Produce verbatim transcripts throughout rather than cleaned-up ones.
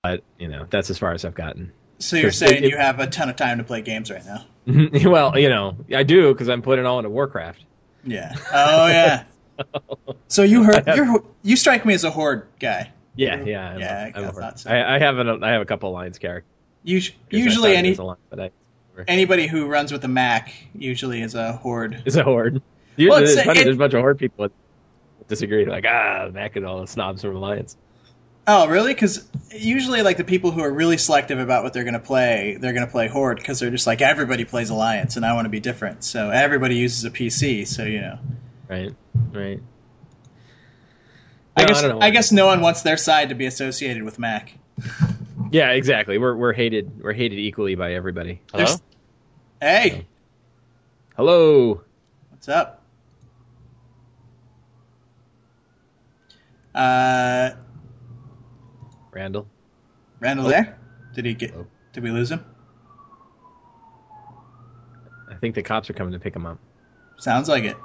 but you know that's as far as I've gotten. So you're 'Cause saying it- you have a ton of time to play games right now? Well, you know, I do because I'm putting it all into Warcraft. Yeah. Oh yeah. So you heard you you strike me as a horde guy. Yeah, yeah, I'm yeah. a, I'm I a thought so. I, I have an, I have a couple Alliance characters. Us- I Usually, started any as Alliance, but I, anybody who runs with a Mac usually is a horde. is a horde. Usually, Well, it's- it's funny, it- there's a bunch of horde people that disagree. Like, ah, Mac and all the snobs from Alliance. Oh, really? Because usually, like the people who are really selective about what they're going to play, they're going to play horde because they're just like everybody plays Alliance, and I want to be different. So everybody uses a P C. So you know. Right, right. I No, guess I, don't know. I guess no one wants their side to be associated with Mac. Yeah, exactly. We're we're hated. We're hated equally by everybody. Hello? There's- Hey, Hello. what's up? Uh, Randall. Randall Oh. there? Did he get? Oh. Did we lose him? I think the cops are coming to pick him up. Sounds like it.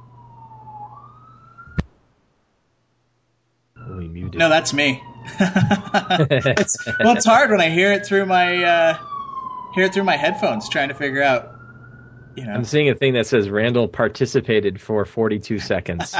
Oh, he muted. No, that's me. it's, well, it's hard when I hear it through my uh, hear it through my headphones, trying to figure out. You know. I'm seeing a thing that says Randall participated for forty-two seconds.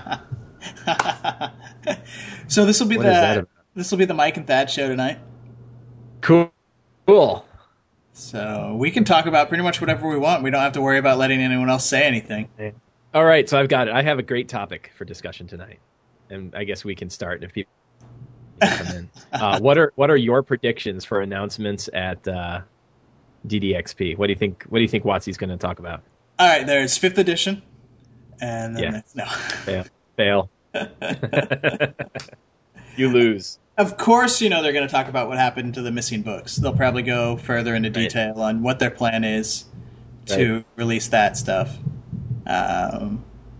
So this will be What is that the about? this will be the Mike and Thad show tonight. Cool. Cool. So we can talk about pretty much whatever we want. We don't have to worry about letting anyone else say anything. All right, so I've got it. I have a great topic for discussion tonight, and I guess we can start if people come in. Uh, what are what are your predictions for announcements at uh, D D X P? What do you think? What do you think Watsy's going to talk about? All right, there's fifth edition, and then Yeah. there's- no. Fail. Fail. You lose. Of course, you know they're going to talk about what happened to the missing books. They'll probably go further into detail on what their plan is to Right. release that stuff. Um,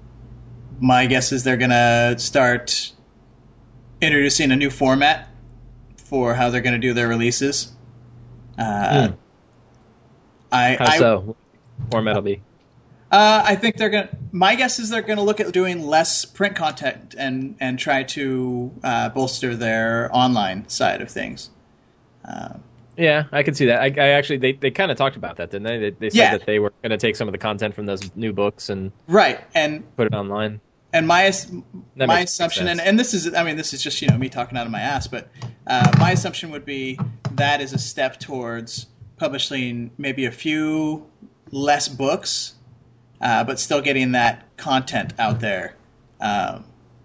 my guess is they're going to start introducing a new format for how they're going to do their releases. Uh, Hmm. I, How I so? Format will be. Uh, I think they're going. to My guess is they're going to look at doing less print content and and try to uh, bolster their online side of things. Um, Yeah, I can see that. I, I actually they, they kind of talked about that, didn't they? They, they said Yeah. that they were going to take some of the content from those new books and right, and put it online. and my ass- That my makes assumption, sense. and, and this is I mean this is just you know me talking out of my ass, but uh, my assumption would be that is a step towards publishing maybe a few less books, uh, but still getting that content out there. Um,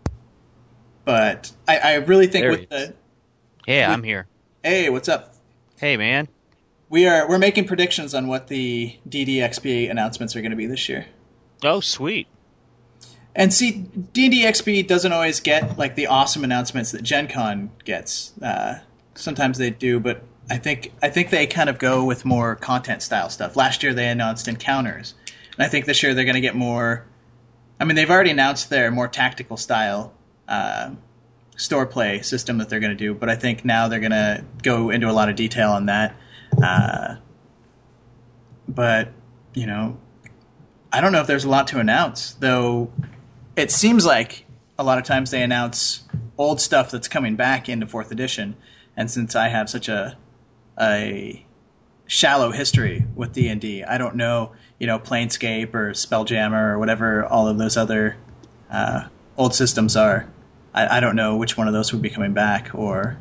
but I, I really think There with he the is. Yeah, We- I'm here. hey, what's up? Hey, man. We are we're making predictions on what the D D X P announcements are going to be this year. Oh, sweet. And see, D and D X P doesn't always get like the awesome announcements that Gen Con gets. Uh, sometimes they do, but I think I think they kind of go with more content style stuff. Last year they announced encounters, and I think this year they're going to get more. I mean, they've already announced their more tactical style uh, store play system that they're going to do, but I think now they're going to go into a lot of detail on that. Uh, but you know, I don't know if there's a lot to announce, though. It seems like a lot of times they announce old stuff that's coming back into fourth edition, and since I have such a a shallow history with D and D, I don't know, you know, Planescape or Spelljammer or whatever all of those other uh, old systems are. I, I don't know which one of those would be coming back, or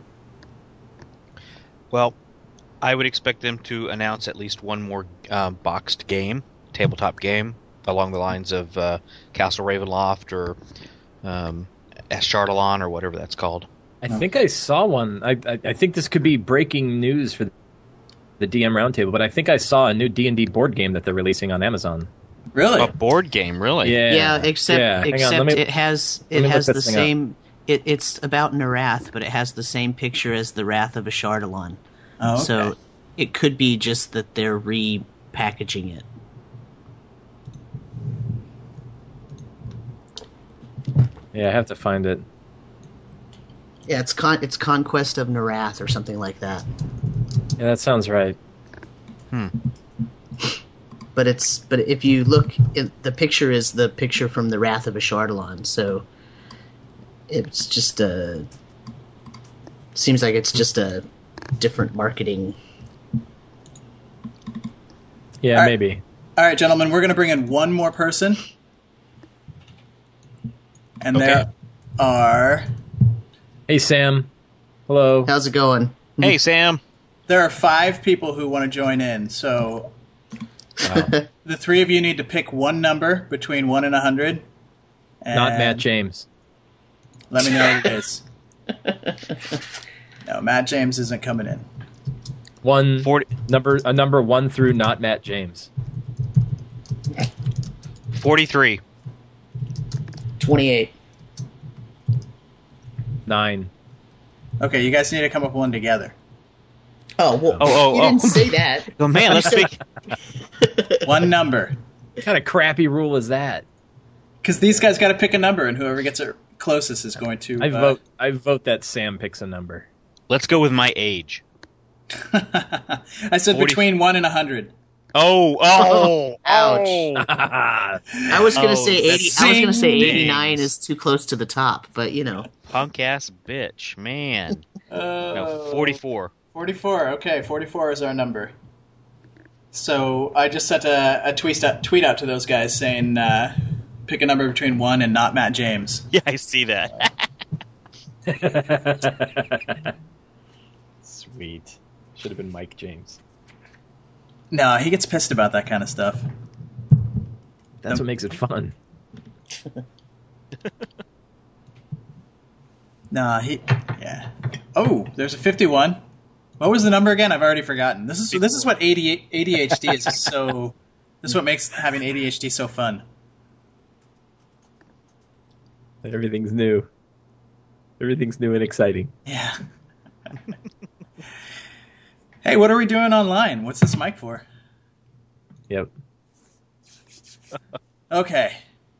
Well, I would expect them to announce at least one more um, boxed game, tabletop game, along the lines of uh, Castle Ravenloft or um, Ashardalon or whatever that's called. I think I saw one. I, I I think this could be breaking news for the D M Roundtable, but I think I saw a new D and D board game that they're releasing on Amazon. really. A board game, really? Yeah, Yeah, except Yeah, hang on, except let me- it has let it me look has this the thing up. same. It, it's about Narath, but it has the same picture as the Wrath of Ashardalon. Oh, okay. So it could be just that they're repackaging it. Yeah, I have to find it. Yeah, it's con- it's Conquest of Narath or something like that. Yeah, that sounds right. But it's but if you look, it, the picture is the picture from the Wrath of Ashardalon. So it's just a seems like it's just a different marketing. Yeah, All right. maybe. All right, gentlemen, we're going to bring in one more person. And Okay. there are Hey, Sam. Hello. How's it going? Hey, Sam. there are five people who want to join in. So Wow. the three of you need to pick one number between one and a hundred. Not Matt James. Let me know what it is. No, Matt James isn't coming in. One forty, number, a number one through not Matt James. forty-three. twenty-eight. Nine. Okay, you guys need to come up with one together. Oh, well, Oh, oh, you oh. didn't say that. Oh, man, let's pick. One number. What kind of crappy rule is that? Because these guys got to pick a number, and whoever gets it closest is going to. I uh, vote. I vote that Sam picks a number. Let's go with my age. I said forty between one and a hundred. Oh, oh, Ouch. oh. I was gonna Oh, say eighty. that's I was gonna say sing eighty-nine names. is too close to the top, but you know. Punk ass bitch, man. Uh, No, forty-four. forty-four. Okay, forty-four is our number. So I just sent a, a tweet out, tweet out to those guys saying, uh, pick a number between one and not Matt James. Yeah, I see that. Sweet. Should have been Mike James. No, he gets pissed about that kind of stuff. That's what makes it fun. Nah, he. Yeah. Oh, there's a fifty-one. What was the number again? I've already forgotten. This is this is what A D H D is so. This is what makes having A D H D so fun. Everything's new. Everything's new and exciting. Yeah. Hey, what are we doing online? What's this mic for? Yep. Okay.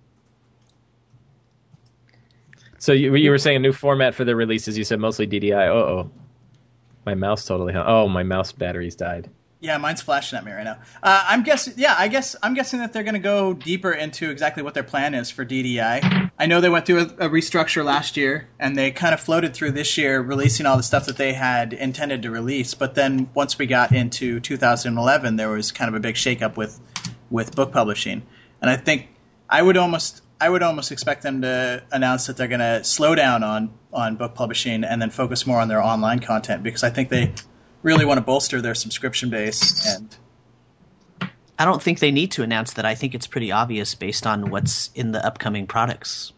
So you, you were saying a new format for the releases. You said mostly D D I. Uh oh. My mouse totally. Hung. Oh, my mouse batteries died. Yeah, mine's flashing at me right now. Uh, I'm guessing. Yeah, I guess I'm guessing that they're going to go deeper into exactly what their plan is for D D I. I know they went through a, a restructure last year, and they kind of floated through this year, releasing all the stuff that they had intended to release. But then once we got into two thousand eleven, there was kind of a big shakeup with with book publishing, and I think I would almost I would almost expect them to announce that they're going to slow down on on book publishing and then focus more on their online content, because I think they really want to bolster their subscription base. And I don't think they need to announce that. I think it's pretty obvious based on what's in the upcoming products.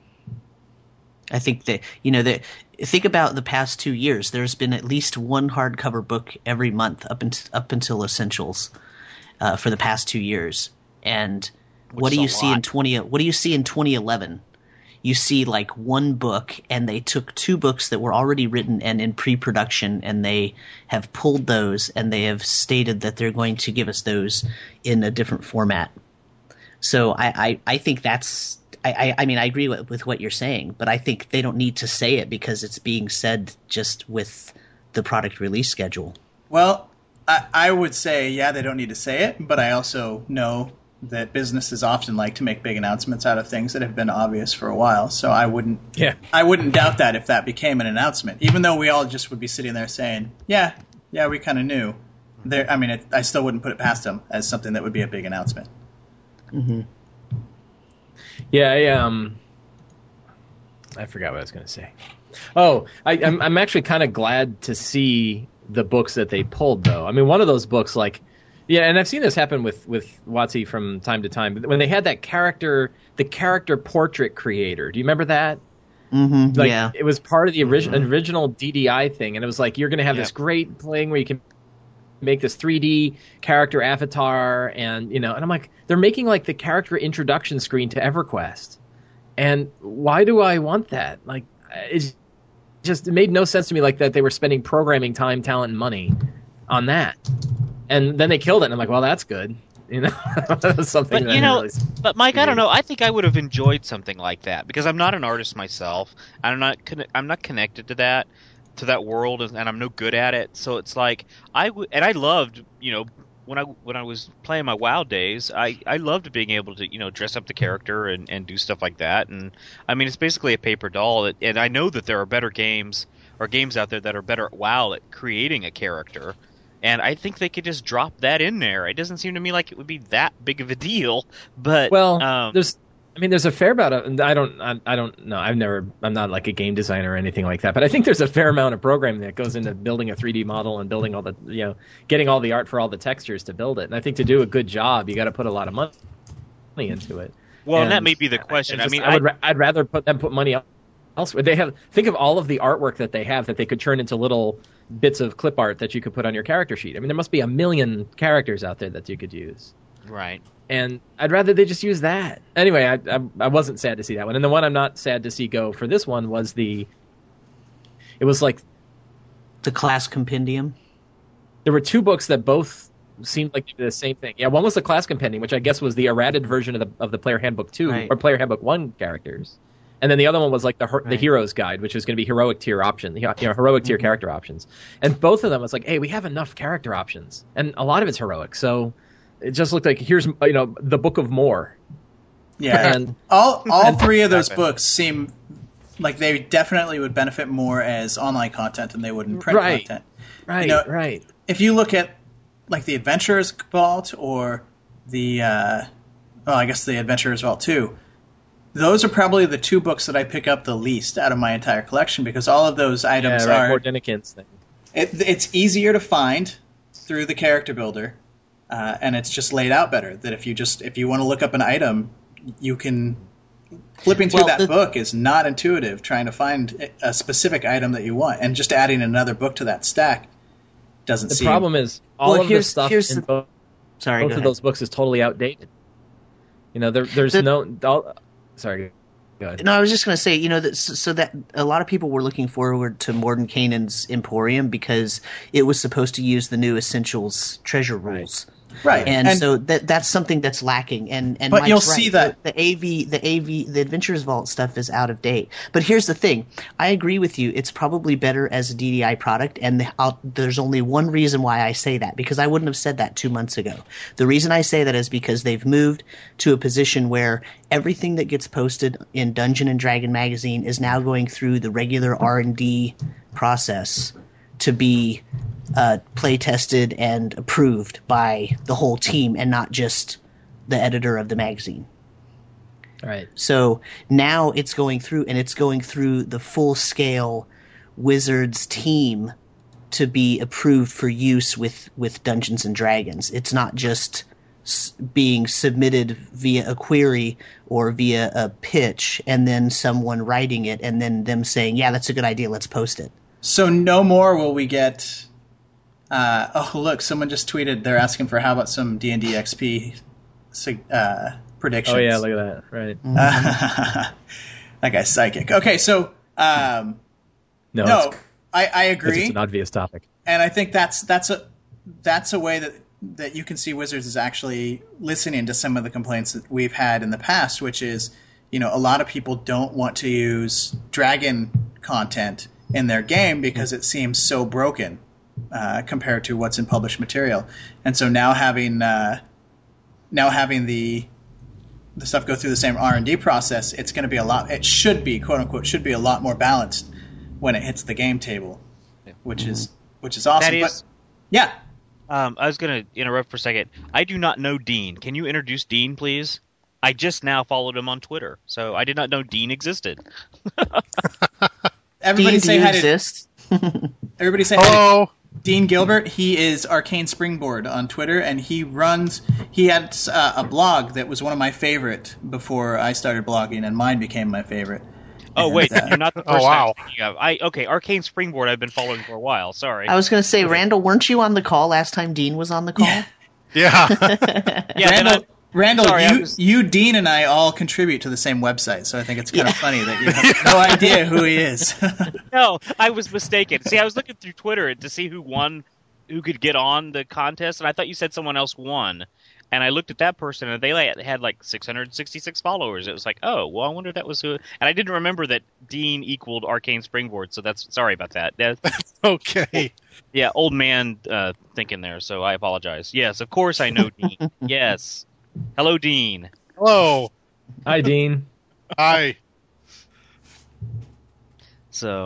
I think that, you know, that think about the past two years. There's been at least one hardcover book every month up until, up until Essentials uh, for the past two years. And Which what do is you a see lot. in twenty? What do you see in twenty eleven? You see like one book, and they took two books that were already written and in pre-production, and they have pulled those, and they have stated that they're going to give us those in a different format. So I, I, I think that's I, I, I mean I agree with, with what you're saying, but I think they don't need to say it because it's being said just with the product release schedule. well, I, I would say, yeah, they don't need to say it, but I also know that businesses often like to make big announcements out of things that have been obvious for a while. So I wouldn't, Yeah. I wouldn't doubt that if that became an announcement, even though we all just would be sitting there saying, yeah, yeah, we kind of knew. There, I mean, it, I still wouldn't put it past them as something that would be a big announcement. Mm-hmm. Yeah. I, um. I forgot what I was going to say. Oh, I, I'm I'm actually kind of glad to see the books that they pulled, though. I mean, one of those books, like. Yeah, and I've seen this happen with, with WotC from time to time. When they had that character, the character portrait creator, do you remember that? Mm-hmm. Like, Yeah. it was part of the ori- Mhm. original D D I thing, and it was like, you're going to have Yep. this great thing where you can make this three D character avatar, and, you know, and I'm like, they're making, like, the character introduction screen to EverQuest. And why do I want that? Like, it's just, it made no sense to me, like, that they were spending programming time, talent, and money on that. And then they killed it, and I'm like, well, that's good. You know, that's something But that you I know, really... but Mike, I don't Mhm. know. I think I would have enjoyed something like that because I'm not an artist myself. I'm not. Conne- I'm not connected to that, to that world, and I'm no good at it. So it's like I would, and I loved, you know, when I when I was playing my WoW days, I I loved being able to, you know, dress up the character and, and do stuff like that. And I mean, it's basically a paper doll, and I know that there are better games or games out there that are better at WoW at creating a character. And I think they could just drop that in there. It doesn't seem to me like it would be that big of a deal. But well, um, there's, I mean, there's a fair amount of. I don't, I, I don't know. I've never, I'm not like a game designer or anything like that. But I think there's a fair amount of programming that goes into building a three D model and building all the, you know, getting all the art for all the textures to build it. And I think to do a good job, you got to put a lot of money into it. Well, and, and that may be the question. I, just, I mean, I would, I'd, I'd rather put them put money elsewhere. They have think of all of the artwork that they have that they could turn into little bits of clip art that you could put on your character sheet. I mean, there must be a million characters out there that you could use. Right. And I'd rather they just use that. Anyway, I, I I wasn't sad to see that one. And the one I'm not sad to see go for this one was the. It was like the class compendium. There were two books that both seemed like they did the same thing. Yeah, one was the class compendium, which I guess was the errated version of the of the Player Handbook two right. or Player Handbook one characters. And then the other one was like the the right. Heroes Guide, which is going to be heroic tier option, you know, heroic tier mm-hmm. character options. And both of them was like, hey, we have enough character options, and a lot of it's heroic. So it just looked like here's you know the Book of More. Yeah, and all all three of those books seem like they definitely would benefit more as online content than they would in print right. content. Right, you know, right. If you look at like the Adventurers Vault or the, uh, well, I guess the Adventurers Vault too. Those are probably the two books that I pick up the least out of my entire collection because all of those items yeah, right, are more Dennikins thing. It, it's easier to find through the character builder, uh, and it's just laid out better. That if you just if you want to look up an item, you can. Flipping through well, that the, book is not intuitive. Trying to find a specific item that you want, and just adding another book to that stack doesn't. The seem... problem is all well, of the stuff in the, both, sorry, both of those books is totally outdated. You know, there, there's the, no. All, sorry. Go ahead. No, I was just going to say, you know, that so, so that a lot of people were looking forward to Mordenkainen's Emporium because it was supposed to use the new Essentials treasure rules. Right. And, and so that that's something that's lacking. And, and but Mike's you'll right. see that the, the A V, the A V, the Adventures Vault stuff is out of date. But here's the thing: I agree with you. It's probably better as a D D I product, and the, I'll, there's only one reason why I say that because I wouldn't have said that two months ago. The reason I say that is because they've moved to a position where everything that gets posted in Dungeon and Dragon magazine is now going through the regular R and D process to be uh, play tested and approved by the whole team and not just the editor of the magazine. Right. So now it's going through, and it's going through the full-scale Wizards team to be approved for use with, with Dungeons and Dragons. It's not just s- being submitted via a query or via a pitch and then someone writing it and then them saying, yeah, that's a good idea, let's post it. So no more will we get. Uh, oh, look! Someone just tweeted. They're asking for how about some D and D X P uh, predictions. Oh yeah, look at that! Right. Mm-hmm. That guy's psychic. Okay, so um, no, no, I, I agree. It's an obvious topic, and I think that's that's a that's a way that that you can see Wizards is actually listening to some of the complaints that we've had in the past, which is, you know, a lot of people don't want to use Dragon content in their game because it seems so broken uh, compared to what's in published material, and so now having uh, now having the the stuff go through the same R and D process, it's going to be a lot. It should be, quote unquote, should be a lot more balanced when it hits the game table, which mm-hmm. is which is awesome. That is, but, yeah. Um, I was going to interrupt for a second. I do not know Dean. Can you introduce Dean, please? I just now followed him on Twitter, so I did not know Dean existed. Everybody Dean, say do you hi exist? to Everybody say hello. Hi to Dean Gilbert. He is Arcane Springboard on Twitter, and he runs. He had uh, a blog that was one of my favorite before I started blogging, and mine became my favorite. Oh and, wait, uh, you're not the Oh, person wow. I'm thinking of. I okay, Arcane Springboard. I've been following for a while. Sorry. I was going to say, Randall, weren't you on the call last time Dean was on the call? Yeah. Yeah. yeah, then Randall, I- Randall, Sorry, I you, was- you, Dean, and I all contribute to the same website, so I think it's kind Yeah. of funny that you have no idea who he is. No, I was mistaken. See, I was looking through Twitter to see who won, who could get on the contest, and I thought you said someone else won. And I looked at that person, and they like, had like six hundred sixty-six followers. It was like, oh, well, I wonder if that was who. And I didn't remember that Dean equaled Arcane Springboard, so that's sorry about that. That's, Okay. yeah, old man uh, thinking there, so I apologize. Yes, of course I know Dean. Yes. Hello, Dean. Hello. Hi, Dean. Hi. So,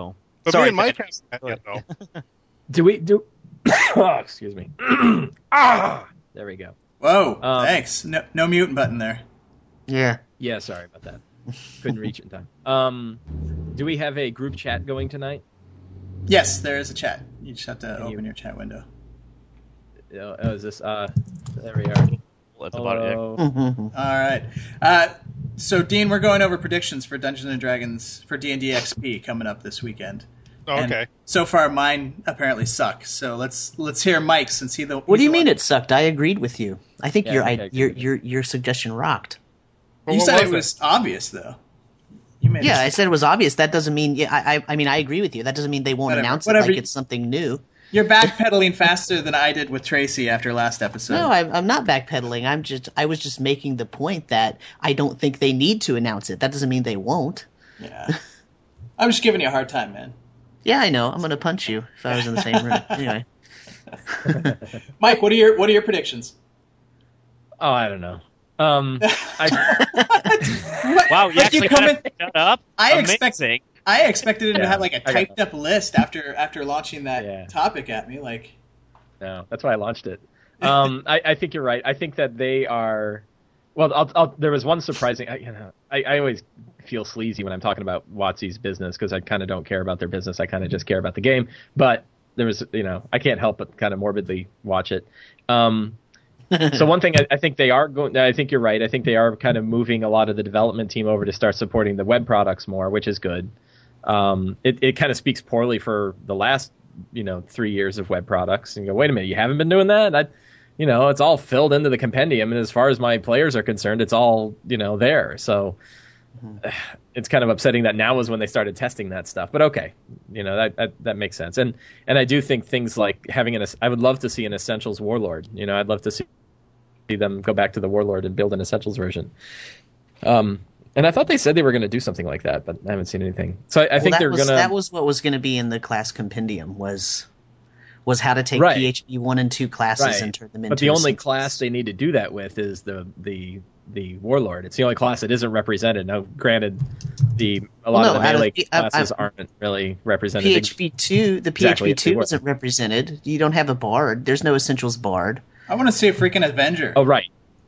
But Sorry, me and Mike Patrick. hasn't met yet, though. Do we do? Oh, excuse me. ah, there we go. Whoa, Um, thanks. No, no mute button there. Yeah. Yeah, sorry about that. Couldn't reach it in time. Um, do we have a group chat going tonight? Yes, there is a chat. You just have to Can you- open your chat window. Oh, oh, is this? Uh, there we are. At the bottom. Hello. All right. Uh, so, Dean, we're going over predictions for Dungeons and Dragons for D and D X P coming up this weekend. Oh, And okay. so far, mine apparently suck. So let's let's hear Mike since he the. What do he's you the mean one- it sucked? I agreed with you. I think Yeah, your I I, think I agree your with your your suggestion rocked. Well, You what said was it it? was obvious though. You made Yeah, it. I said it was obvious. That doesn't mean. Yeah, I I I mean I agree with you. That doesn't mean they won't Whatever. announce Whatever it like you- it's something new. You're backpedaling faster than I did with Tracy after last episode. No, I'm, I'm not backpedaling. I'm just I was just making the point that I don't think they need to announce it. That doesn't mean they won't. Yeah. I'm just giving you a hard time, man. Yeah, I know. I'm gonna punch you if I was in the same room. Anyway. Mike, what are your what are your predictions? Oh, I don't know. Um, I, Wow, you Like, actually come kind in- of picked that up. I Amazing. expect I expected him to Yeah, have like a I got typed up list after after launching that Yeah. topic at me. Like, no, that's why I launched it. Um, I, I think you're right. I think that they are. Well, I'll, I'll, there was one surprising. I, you know, I, I always feel sleazy when I'm talking about WotC's business because I kind of don't care about their business. I kind of just care about the game. But there was, you know, I can't help but kind of morbidly watch it. Um, so one thing I, I think they are going. I think you're right. I think they are kind of moving a lot of the development team over to start supporting the web products more, which is good. Um, it it kind of speaks poorly for the last, you know, three years of web products. And you go, wait a minute, you haven't been doing that? I, you know, it's all filled into the compendium, and as far as my players are concerned, it's all, you know, there. So mm-hmm. It's kind of upsetting that now is when they started testing that stuff. But okay, you know, that that, that makes sense. And and I do think things like having an, I would love to see an Essentials Warlord. You know, I'd love to see them go back to the Warlord and build an Essentials version. Um, and I thought they said they were going to do something like that, but I haven't seen anything. So I, I Well, think that they're was, going to. That was what was going to be in the class compendium was was how to take Right. P H P one and two classes Right. and turn them into. But the only Essentials. class they need to do that with is the the the Warlord. It's the only class that isn't represented. Now, granted, the a lot Well, of no, the out of melee the- I- classes I- aren't really represented. P H P two, the Exactly, P H P if they two were. isn't represented. You don't have a bard. There's no Essentials bard. I want to see a freaking Avenger. Oh, right.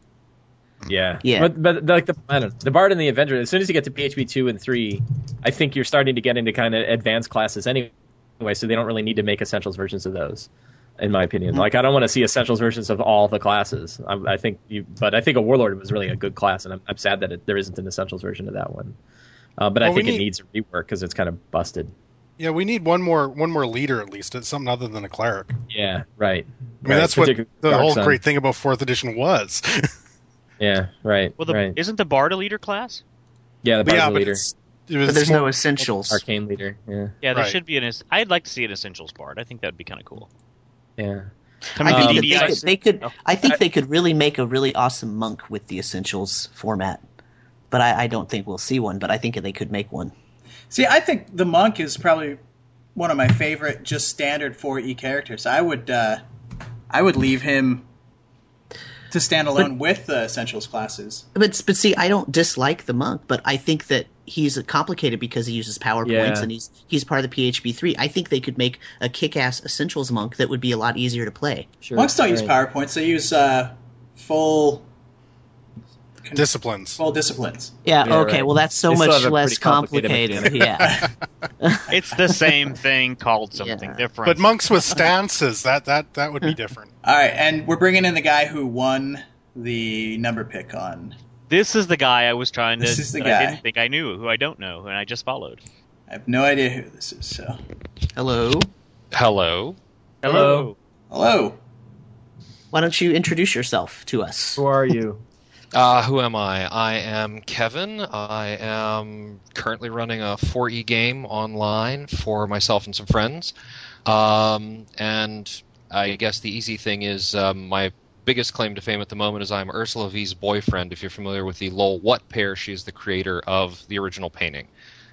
Yeah. Yeah. But but like the I don't know, the Bard and the Avenger. As soon as you get to P H P two and three, I think you're starting to get into kind of advanced classes anyway. So they don't really need to make Essentials versions of those, in my opinion. Mm-hmm. Like I don't want to see Essentials versions of all the classes. I, I think you, but I think a Warlord was really a good class, and I'm, I'm sad that it, there isn't an Essentials version of that one. Uh, but I Well, we think it need- needs a rework because it's kind of busted. Yeah, we need one more one more leader at least. It's something other than a cleric. Yeah. Right. I mean, that's what the Dark whole Sun. great thing about fourth edition was. Yeah. Right. Well, the, right. isn't the Bard a leader class? Yeah. The But Bard's yeah, the but leader. it's, it was But there's more, no Essentials. Arcane leader. Yeah. Yeah, there Right. should be an. es- I'd like to see an Essentials Bard. I think that would be kind of cool. Yeah. I mean, I Um, think D that D I they could, they could Oh. I think they could really make a really awesome monk with the Essentials format. But I, I don't think we'll see one, but I think they could make one. See, I think the monk is probably one of my favorite just standard four E characters. I would uh, I would leave him to stand alone with the Essentials classes. But but see, I don't dislike the monk, but I think that he's complicated because he uses PowerPoints Yeah. and he's he's part of the P H P three. I think they could make a kick-ass Essentials monk that would be a lot easier to play. Sure. Monks don't use Right. PowerPoints; they use uh, full disciplines. full disciplines. Yeah, Yeah, okay, right. well that's so They still much have a less pretty complicated complicated. Yeah. It's the same thing called something Yeah. different. But monks with stances, that that that would be different. All right, and we're bringing in the guy who won the number pick on. this is the guy I was trying to. This is the that guy. I didn't think I knew, who I don't know, and I just followed. I have no idea who this is. So, Hello. Hello. Hello. hello. Why don't you introduce yourself to us? Who are you? Uh, who am I? I am Kevin. I am currently running a four E game online for myself and some friends. Um, and I guess the easy thing is um, my biggest claim to fame at the moment is I'm Ursula V's boyfriend. If you're familiar with the Lol What pair, she's the creator of the original painting.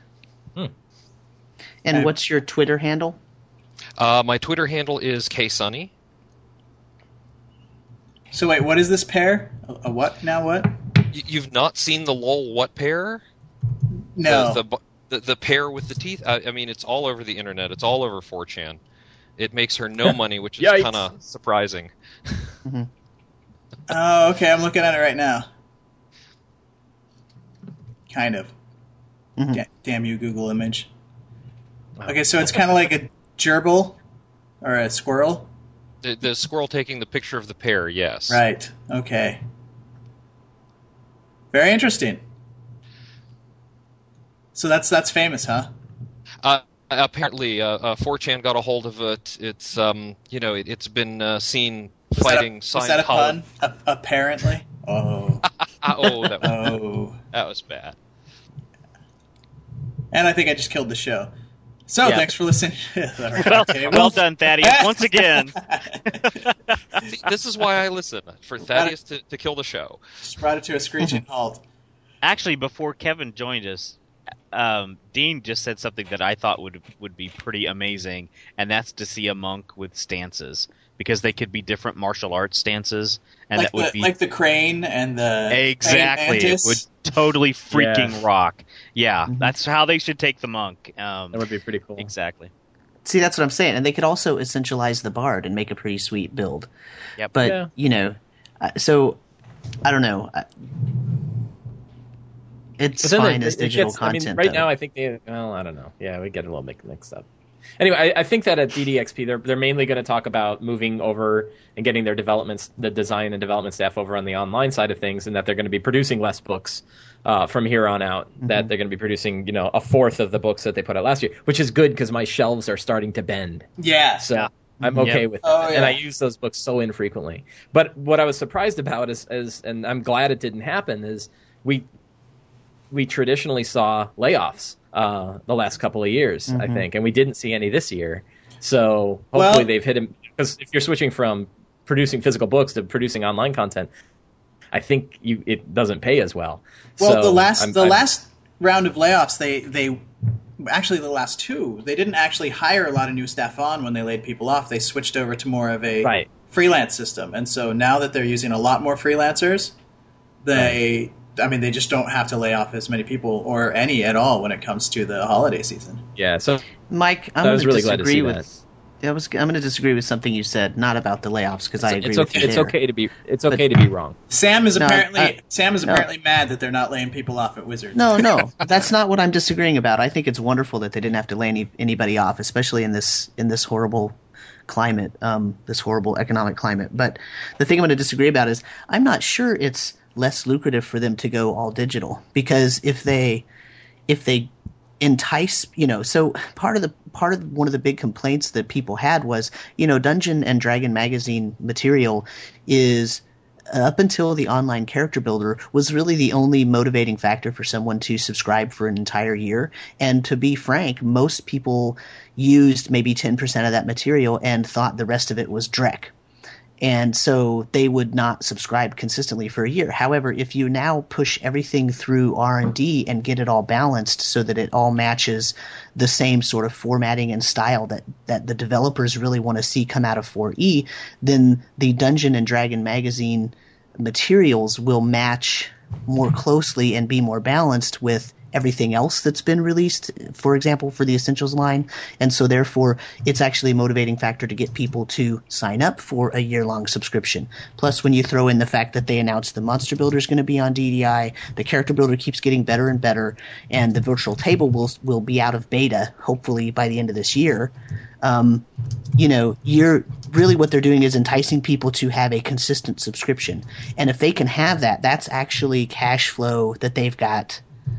And And- what's your Twitter handle? Uh, my Twitter handle is ksunny. So wait, what is this pair? A, a what now? What? Y- you've not seen the Lol What pair? No. The, the, The the pear with the teeth. I, I mean, it's all over the internet. It's all over four chan. It makes her no money, which is Yikes. kind of surprising. Mhm. Oh, okay. I'm looking at it right now. Kind of. Mhm. Da- damn you, Google image. Okay, so it's kind of like a gerbil or a squirrel. The, the squirrel taking the picture of the pear. Yes. Right. Okay. Very interesting. So that's that's famous, huh? Uh, apparently, uh, uh, four chan got a hold of it. It's um, you know, it, it's been uh, seen Was fighting that a, was that a Scientology. pun? A- apparently. Oh. Ah, oh, that was, Oh. that was bad. And I think I just killed the show. So Yeah. thanks for listening. to the Well, Roundtable. well done, Thaddeus. Once again, See, this is why I listen, for Thaddeus to, to kill the show. Just brought it to a screeching halt. actually, before Kevin joined us, um, Dean just said something that I thought would would be pretty amazing, and that's to see a monk with stances, because they could be different martial arts stances, and Like that would the, be like the crane and the exactly. praying It mantis. would totally freaking Yeah. rock. Yeah, Mhm. that's how they should take the monk. Um, That would be pretty cool. exactly. See, that's what I'm saying. And they could also essentialize the bard and make a pretty sweet build. Yep. But, Yeah. you know, uh, so, I don't know. I- It's But then fine it- as it digital gets- I mean, content, right though. now, I think they. Well, I don't know. Yeah, we get a little mix- mixed up. Anyway, I, I think that at D D X P, they're they're mainly going to talk about moving over and getting their developments, the design and development staff over on the online side of things, and that they're going to be producing less books uh, from here on out. Mm-hmm. That they're going to be producing, you know, a fourth of the books that they put out last year, which is good because my shelves are starting to bend. Yeah. So Yeah. I'm okay Yep. with that. Oh, And yeah. I use those books so infrequently. But what I was surprised about is, is and I'm glad it didn't happen, is we we traditionally saw layoffs uh, the last couple of years, I Mhm. think, and we didn't see any this year. So hopefully Well- they've hit him, because if you're switching from producing physical books to producing online content, I think you it doesn't pay as well. Well, So the last I'm- the I'm- last round of layoffs, they they actually the last two, they didn't actually hire a lot of new staff on when they laid people off. They switched over to more of a Right. freelance system, and so now that they're using a lot more freelancers, they I mean they just don't have to lay off as many people or any at all when it comes to the holiday season. yeah. So Mike, I'm I going was to really glad to disagree see with. that. I was, I'm going to disagree with something you said, not about the layoffs, because I agree It's with okay. you It's there. okay to be. It's okay to be wrong. Sam is No, apparently I- Sam is no. apparently mad that they're not laying people off at Wizards. No, no, that's not what I'm disagreeing about. I think it's wonderful that they didn't have to lay any, anybody off, especially in this in this horrible climate, um, this horrible economic climate. But the thing I'm going to disagree about is I'm not sure it's less lucrative for them to go all digital, because if they if they entice, you know, so part of the part of one of the big complaints that people had was, you know, Dungeon and Dragon magazine material is, up until the online character builder, was really the only motivating factor for someone to subscribe for an entire year. And to be frank, most people used maybe ten percent of that material and thought the rest of it was dreck. And so they would not subscribe consistently for a year. However, if you now push everything through R and D and get it all balanced so that it all matches the same sort of formatting and style that, that the developers really want to see come out of four E, then the Dungeon and Dragon magazine materials will match more closely and be more balanced with everything else that's been released, for example, for the Essentials line. And so therefore, it's actually a motivating factor to get people to sign up for a year-long subscription. Plus, when you throw in the fact that they announced the Monster Builder is going to be on D D I, the Character Builder keeps getting better and better, and the Virtual Table will will be out of beta, hopefully by the end of this year. Um, you know, you're really what they're doing is enticing people to have a consistent subscription. And if they can have that, that's actually cash flow that they've got,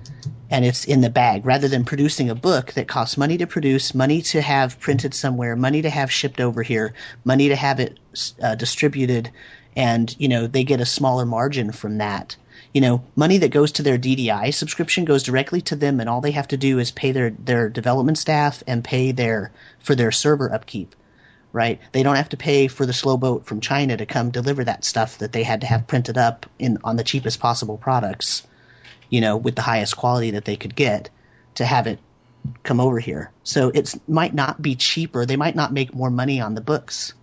and it's in the bag, rather than producing a book that costs money to produce, money to have printed somewhere, money to have shipped over here, money to have it uh, distributed, and, you know, they get a smaller margin from that. You know, money that goes to their D D I subscription goes directly to them, and all they have to do is pay their, their development staff and pay their for their server upkeep, right? They don't have to pay for the slow boat from China to come deliver that stuff that they had to have printed up in on the cheapest possible products, you know, with the highest quality that they could get, to have it come over here. So it might not be cheaper. They might not make more money on the books.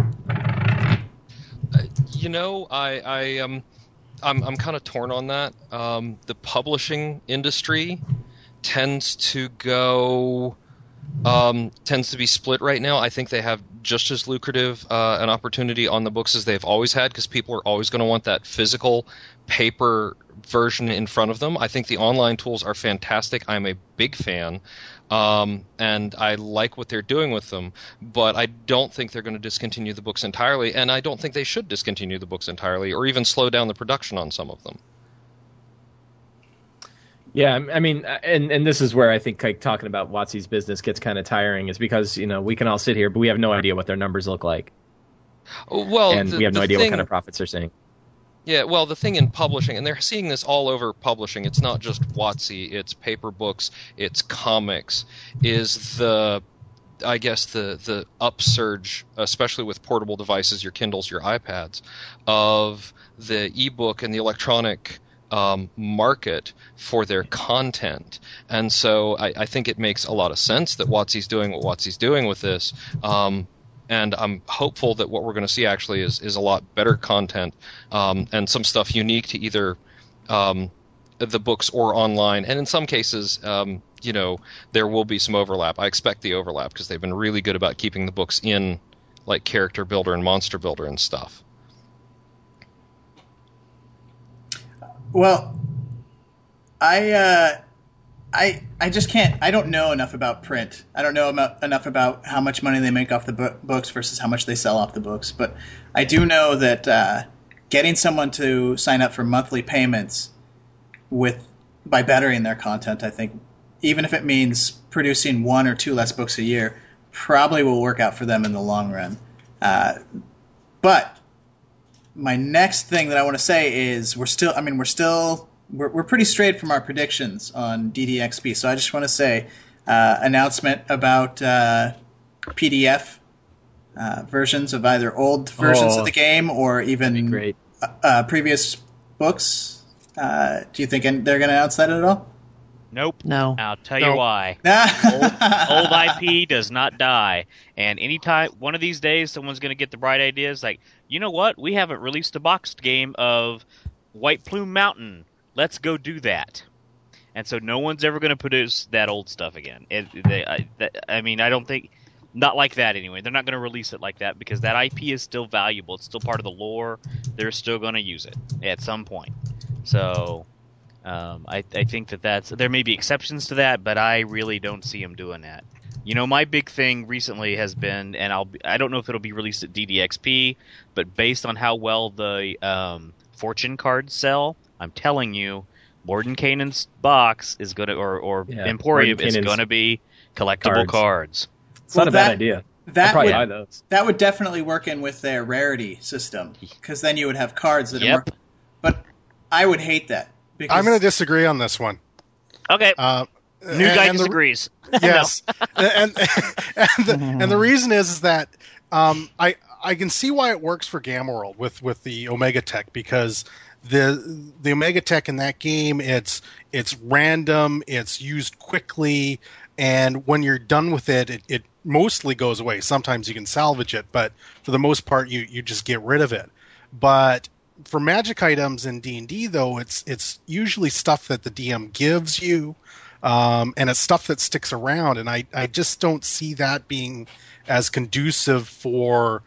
You know, I, I um, I'm I'm kind of torn on that. Um, the publishing industry tends to go um, tends to be split right now. I think they have just as lucrative uh, an opportunity on the books as they've always had, because people are always going to want that physical paper version in front of them. I think the online tools are fantastic. I'm a big fan, um, and I like what they're doing with them, but I don't think they're going to discontinue the books entirely, and I don't think they should discontinue the books entirely or even slow down the production on some of them. Yeah, I mean, and, and this is where I think like talking about WotC's business gets kind of tiring, is because, you know, we can all sit here, but we have no idea what their numbers look like. Well, and the, we have no the idea thing, what kind of profits they're seeing. Yeah, well, the thing in publishing, and they're seeing this all over publishing, it's not just WotC, it's paper books, it's comics, is the, I guess, the, the upsurge, especially with portable devices, your Kindles, your iPads, of the ebook and the electronic Um, market for their content. And so I, I think it makes a lot of sense that WotC's doing what WotC's doing with this. Um, and I'm hopeful that what we're going to see actually is, is a lot better content um, and some stuff unique to either um, the books or online. And in some cases, um, you know, there will be some overlap. I expect the overlap because they've been really good about keeping the books in, like Character Builder and Monster Builder and stuff. Well, I uh, I I just can't. I don't know enough about print. I don't know about, enough about how much money they make off the book, books versus how much they sell off the books. But I do know that uh, getting someone to sign up for monthly payments with by bettering their content, I think, even if it means producing one or two less books a year, probably will work out for them in the long run. Uh, but my next thing that I want to say is we're still, I mean, we're still, we're, we're pretty straight from our predictions on D D X P. So I just want to say, uh, announcement about uh, P D F uh, versions of either old versions Oh, of the game or even great. uh, uh, previous books. Uh, do you think they're going to announce that at all? Nope. No. I'll tell No. you why. old, old I P does not die. And anytime, one of these days, someone's going to get the bright idea. It's like, you know what? We haven't released a boxed game of White Plume Mountain. Let's go do that. And so no one's ever going to produce that old stuff again. It, they, I, that, I mean, I don't think, not like that anyway. They're not going to release it like that because that I P is still valuable. It's still part of the lore. They're still going to use it at some point. So um, I, I think that that's, there may be exceptions to that, but I really don't see them doing that. You know, my big thing recently has been, and I'll I don't know if it'll be released at D D X P, but based on how well the um, fortune cards sell, I'm telling you, Mordenkainen's box is going to, or, or Yeah, Emporium is Mordenkainen's going to be collectible cards. cards. It's not Well, a bad that- idea. I'll That probably would, buy those. that would definitely work in with their rarity system, because then you would have cards that Yep. are more. But I would hate that. Because I'm going to disagree on this one. Okay, Uh, new and- guy and the- disagrees. Yes, and and the, and the reason is is that um, I I can see why it works for Gamma World with with the Omega Tech, because the the Omega Tech in that game, it's it's random, it's used quickly, and when you're done with it, it, it mostly goes away. Sometimes you can salvage it, but for the most part, you you just get rid of it. But for magic items in D and D, though, it's it's usually stuff that the D M gives you. Um, and it's stuff that sticks around, and I, I just don't see that being as conducive for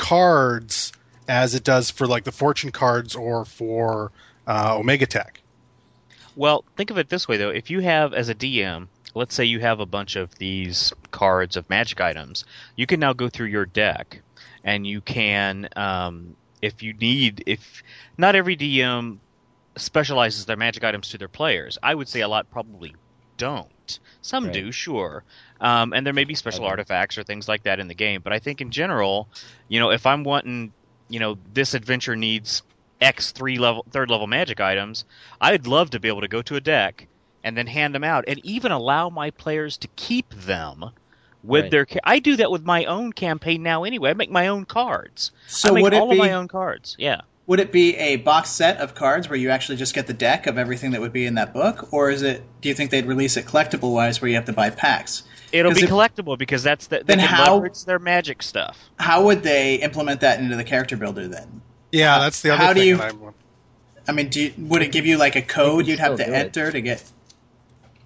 cards as it does for like the fortune cards or for uh, Omega Tech. Well, think of it this way, though. If you have, as a D M, let's say you have a bunch of these cards of magic items, you can now go through your deck, and you can, um, if you need, if not every D M specializes their magic items to their players. I would say a lot probably don't. Some Right. do, sure. Um, and there may be special Okay. artifacts or things like that in the game. But I think in general, you know, if I'm wanting, you know, this adventure needs X three level, third level magic items, I'd love to be able to go to a deck and then hand them out, and even allow my players to keep them with Right. their. Ca- I do that with my own campaign now. Anyway, I make my own cards. So I make would it all be of my own cards. Yeah. would it be a box set of cards where you actually just get the deck of everything that would be in that book, or is it? Do you think they'd release it collectible wise where you have to buy packs? It'll 'Cause be if- collectible because that's the, they Then can how- leverage their magic stuff. How would they implement that into the character builder then? Yeah, that's the other How do thing. you- that I'm, I mean, do you, would it give you like a code can you'd have still to do it. enter to get?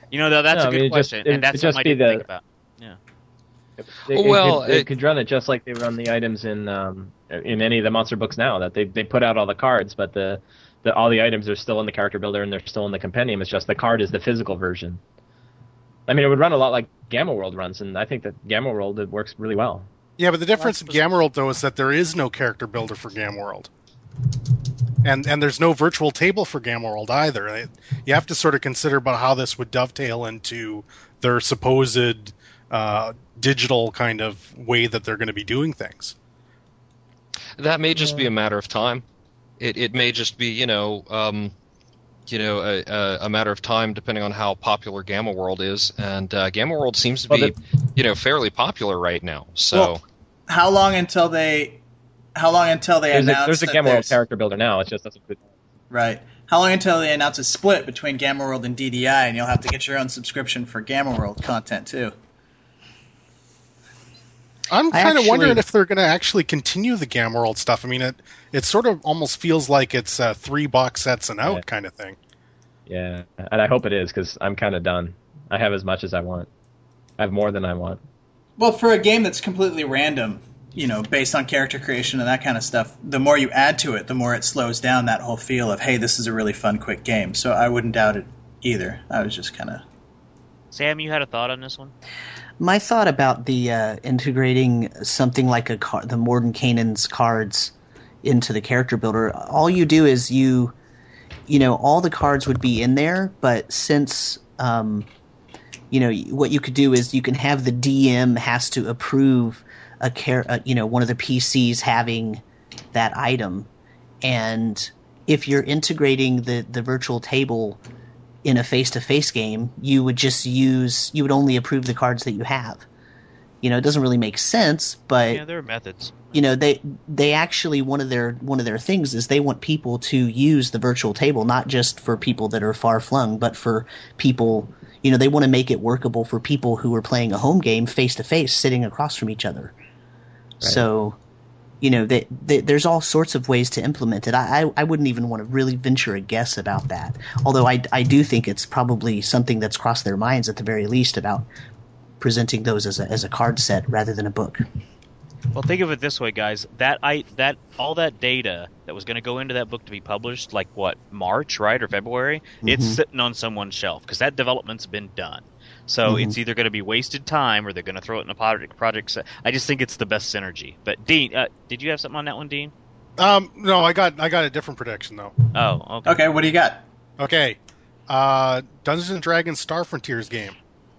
You know, though, that's No, a I good mean, it just- question, it- and that's it'd just something I be didn't the- think about. Yeah. They, it Well, could, they it- could run it just like they run the items in um, in any of the monster books now. That they they put out all the cards, but the, the all the items are still in the character builder and they're still in the compendium. It's just the card is the physical version. I mean, it would run a lot like Gamma World runs, and I think that Gamma World it works really well. Yeah, but the difference in Well, Gamma World though is that there is no character builder for Gamma World, and and there's no virtual table for Gamma World either. It, you have to sort of consider about how this would dovetail into their supposed uh, digital kind of way that they're going to be doing things. That may just be a matter of time. It it may just be you know um, you know a, a, a matter of time depending on how popular Gamma World is, and uh, Gamma World seems to Well, be the- you know fairly popular right now. So Well, how long until they? How long until they There's a, announce there's a that Gamma World there's- character builder now. It just doesn't. Right. How long until they announce a split between Gamma World and D D I, and you'll have to get your own subscription for Gamma World content too? I'm I kind of actually- wondering if they're going to actually continue the Gamma World stuff. I mean, it it sort of almost feels like it's uh, three box sets and out Yeah. kind of thing. Yeah, and I hope it is because I'm kind of done. I have as much as I want. I have more than I want. Well, for a game that's completely random, you know, based on character creation and that kind of stuff, the more you add to it, the more it slows down that whole feel of, hey, this is a really fun, quick game. So I wouldn't doubt it either. I was just kind of... Sam, you had a thought on this one? My thought about the uh, integrating something like a car- the Mordenkainen's cards into the character builder, all you do is you, you know, all the cards would be in there, but since, um, you know, what you could do is you can have the D M has to approve a char- uh, you know, one of the P Cs having that item, and if you're integrating the the virtual table in a face-to-face game, you would just use you would only approve the cards that you have. You know, it doesn't really make sense, but Yeah, there are methods. you know, they they actually one of their one of their things is they want people to use the virtual table, not just for people that are far flung, but for people, you know, they want to make it workable for people who are playing a home game face to face, sitting across from each other. So, you know, they, they, there's all sorts of ways to implement it. I, I I wouldn't even want to really venture a guess about that. Although I, I do think it's probably something that's crossed their minds at the very least about presenting those as a as a card set rather than a book. Well, think of it this way, guys. That I that all that data that was going to go into that book to be published, like what March, right, or February, it's Mhm. sitting on someone's shelf because that development's been done. So Mhm. it's either going to be wasted time or they're going to throw it in a project. project set. I just think it's the best synergy. But Dean, uh, did you have something on that one, Dean? Um, no, I got I got a different prediction though. Oh, okay. Okay, what do you got? Okay, uh, Dungeons and Dragons Star Frontiers game.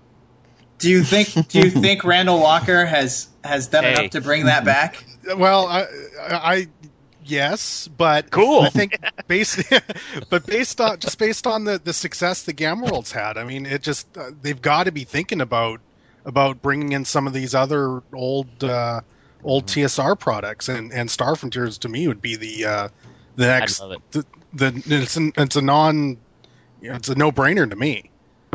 Do you think Do you think Randall Walker has has done Hey. enough to bring that back? Well, I, I yes, but Cool. I think based, but based on just based on the, the success the Gamma World's had, I mean, it just uh, they've got to be thinking about about bringing in some of these other old uh, old T S R products, and, and Star Frontiers to me would be the uh, the next I love it. the, the it's an, it's a non you know, it's a no brainer to me.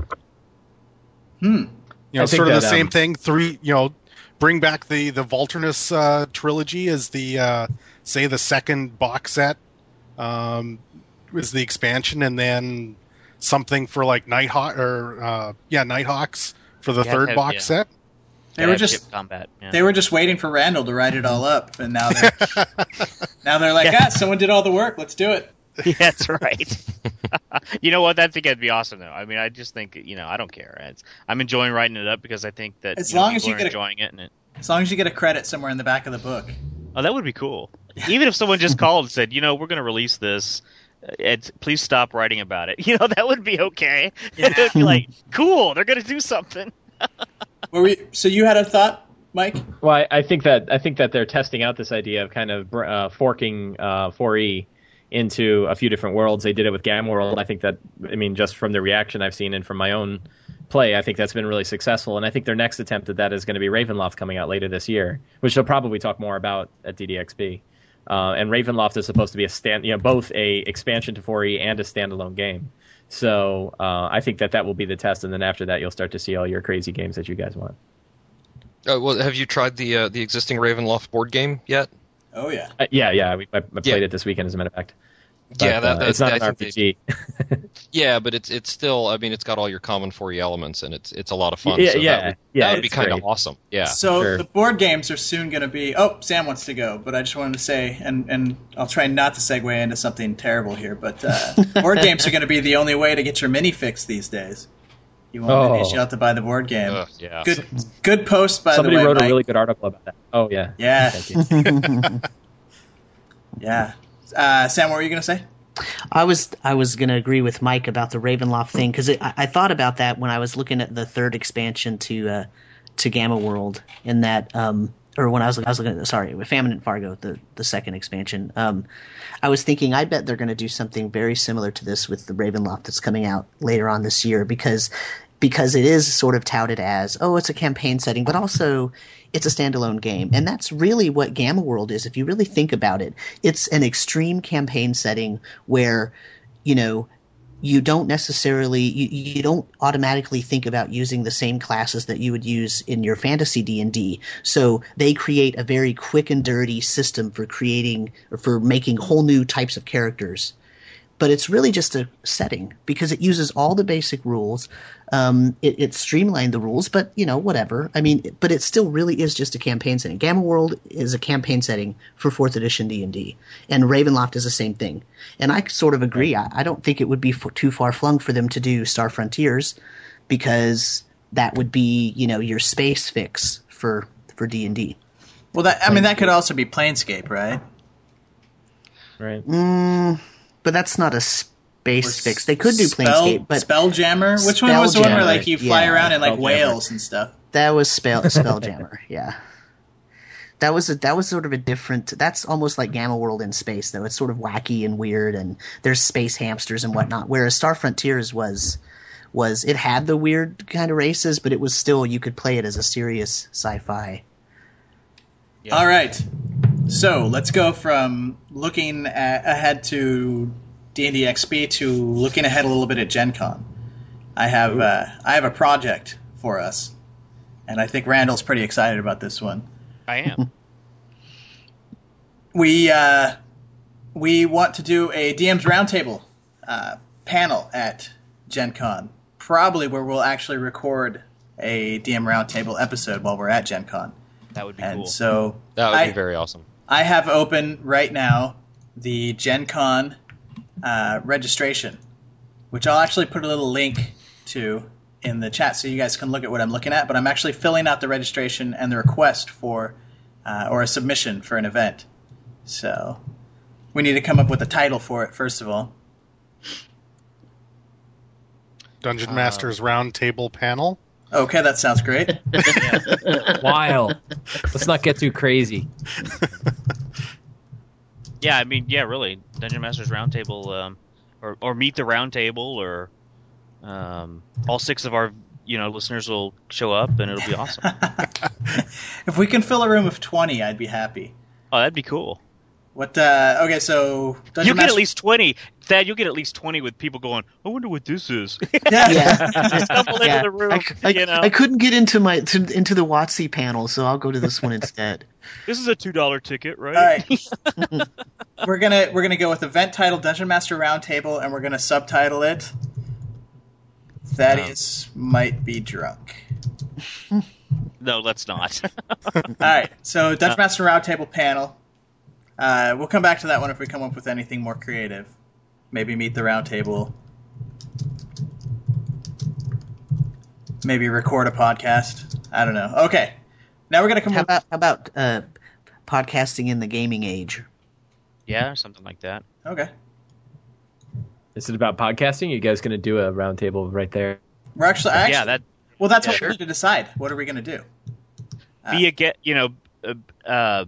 Hmm. You know, I think sort of the that, same um, thing. Three, you know, bring back the the Volturnus uh, trilogy as the uh, say the second box set, um, is the expansion, and then something for like Nighthawk or uh, yeah, Nighthawks for the Yeah, third have- box yeah. set. They Gotta were have just ship combat. Yeah. they were just waiting for Randall to write it all up, and now they're now they're like, Yeah. ah, someone did all the work. Let's do it. Yeah, that's right. You know what? I think that'd be awesome, though. I mean, I just think you know, I don't care. It's, I'm enjoying writing it up because I think that As you know, long as people you are get a- enjoying it, and it. As long as you get a credit somewhere in the back of the book. Oh, that would be cool. Even if someone just called and said, you know, we're going to release this. It's, please stop writing about it. You know, that would be okay. It would be like, cool, they're going to do something. Were we, so you had a thought, Mike? Well, I, I think that I think that they're testing out this idea of kind of uh, forking uh, four E into a few different worlds. They did it with Gamma World. I think that, I mean, just from the reaction I've seen and from my own play, I think that's been really successful. And I think their next attempt at that is going to be Ravenloft coming out later this year, which they'll probably talk more about at D D X P. Uh, and Ravenloft is supposed to be a stand, you know, both a expansion to four E and a standalone game. So uh, I think that that will be the test, and then after that, you'll start to see all your crazy games that you guys want. Uh, well, have you tried the uh, the existing Ravenloft board game yet? Oh yeah. Uh, yeah, yeah, we, I, I played Yeah. it this weekend, as a matter of fact. yeah, that, uh, that, it's not I an think R P G. they- yeah, but it's it's still. I mean, it's got all your common four E elements, and it's it's a lot of fun. Yeah, so yeah, that would, yeah, that would be it's kind of great. awesome. Yeah. So sure. the board games are soon going to be. Oh, Sam wants to go, but I just wanted to say, and, and I'll try not to segue into something terrible here, but uh, board games are going to be the only way to get your mini fix these days. You want Oh. minis, you have to buy the board game. Ugh, yeah. Good, good post by Somebody the way. wrote Mike. a really good article about that. Oh yeah. Yeah. Thank you. Yeah. Uh, Sam, what were you going to say? I was I was going to agree with Mike about the Ravenloft thing because I, I thought about that when I was looking at the third expansion to uh, to Gamma World, in that um, or when I was I was looking at sorry with Famine and Fargo, the the second expansion. Um, I was thinking I bet they're going to do something very similar to this with the Ravenloft that's coming out later on this year because because it is sort of touted as, oh, it's a campaign setting, but also it's a standalone game. And that's really what Gamma World is. If you really think about it, it's an extreme campaign setting where, you know, you don't necessarily, you, you don't automatically think about using the same classes that you would use in your fantasy D and D. So they create a very quick and dirty system for creating, or for making whole new types of characters. But it's really just a setting because it uses all the basic rules. Um, it, it streamlined the rules, but you know, whatever. I mean, but it still really is just a campaign setting. Gamma World is a campaign setting for fourth edition D and D, and Ravenloft is the same thing. And I sort of agree. I, I don't think it would be for, too far flung for them to do Star Frontiers, because that would be, you know, your space fix for for D and D. Well, that I mean, that could also be Planescape, right? Right. Mm, but that's not a space Or fix. They could do Spell- Planescape, but Spelljammer. Which one was the one where Spelljammer, like you fly yeah. around in like Spelljammer. whales and stuff? that was spell Spelljammer. Yeah, that was a, that was sort of a different. That's almost like Gamma World in space, though. It's sort of wacky and weird, and there's space hamsters and whatnot. Whereas Star Frontiers was was it had the weird kind of races, but it was still, you could play it as a serious sci-fi. Yeah. All right. So let's go from looking at, ahead to D and D X P to looking ahead a little bit at Gen Con. I have uh, I have a project for us, and I think Randall's pretty excited about this one. I am. We uh, we want to do a D M's Roundtable uh, panel at Gen Con, probably where we'll actually record a D M Roundtable episode while we're at Gen Con. That would be And cool. so That would I, be very awesome. I have open right now the Gen Con uh, registration, which I'll actually put a little link to in the chat so you guys can look at what I'm looking at. But I'm actually filling out the registration and the request for, uh, or a submission for an event. So we need to come up with a title for it, first of all. Dungeon Uh, Masters Roundtable Panel. Okay, that sounds great. Wild. Let's not get too crazy. Yeah, I mean, yeah, really, Dungeon Masters Roundtable, um, or or Meet the Roundtable, or um, all six of our you know listeners will show up, and it'll be awesome. If we can fill a room of twenty, I'd be happy. Oh, that'd be cool. What? Uh, okay, so Dungeon You get Master- at least twenty, Thad. You'll get at least twenty with people going, "I wonder what this is." Yeah. Yeah, Stumble into yeah. the room, I, I, you know. I couldn't get into my to, into the WotC panel, so I'll go to this one instead. This is a two dollar ticket, right? All right. we're gonna we're gonna go with event title Dungeon Master Roundtable, and we're gonna subtitle it Thaddeus Might Be Drunk. No, let's not. All right, so Dungeon Master Roundtable panel. Uh, we'll come back to that one if we come up with anything more creative. Maybe Meet the Roundtable. Maybe record a podcast. I don't know. Okay, now we're gonna come How up. about how about uh, podcasting in the gaming age? Yeah, or something like that. Okay, Is it about podcasting? You guys going to do a roundtable right there? we're actually. actually yeah, that well, that's yeah, what sure. we need to decide. What are we gonna do? be a get you know uh, uh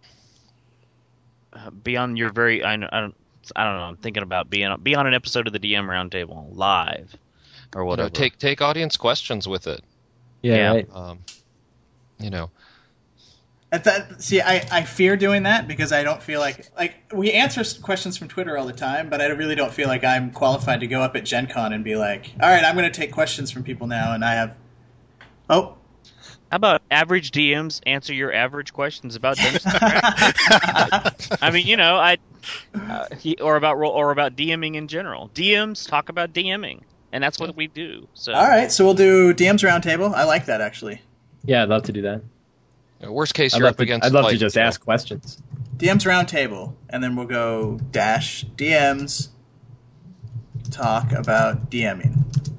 be on your very I don't, I don't I don't know I'm thinking about being on, be on an episode of the D M Roundtable live or You know, whatever. take take audience questions with it. Yeah. Yeah. Right. Um, you know, At that, see, I, I fear doing that because I don't feel like like we answer s- questions from Twitter all the time, but I really don't feel like I'm qualified to go up at Gen Con and be like, all right, I'm going to take questions from people now, and I have. Oh, How about average D Ms answer your average questions about Dungeons and Dragons? I mean, you know, I uh, he, or about ro- or about DMing in general. D Ms talk about DMing, and that's what we do. So, All right, so we'll do D Ms roundtable. I like that actually. Yeah, I'd love to do that. Worst case, I'd you're love up to, against. I'd love like, to just you know, ask questions. D Ms roundtable, and then we'll go dash D Ms talk about DMing.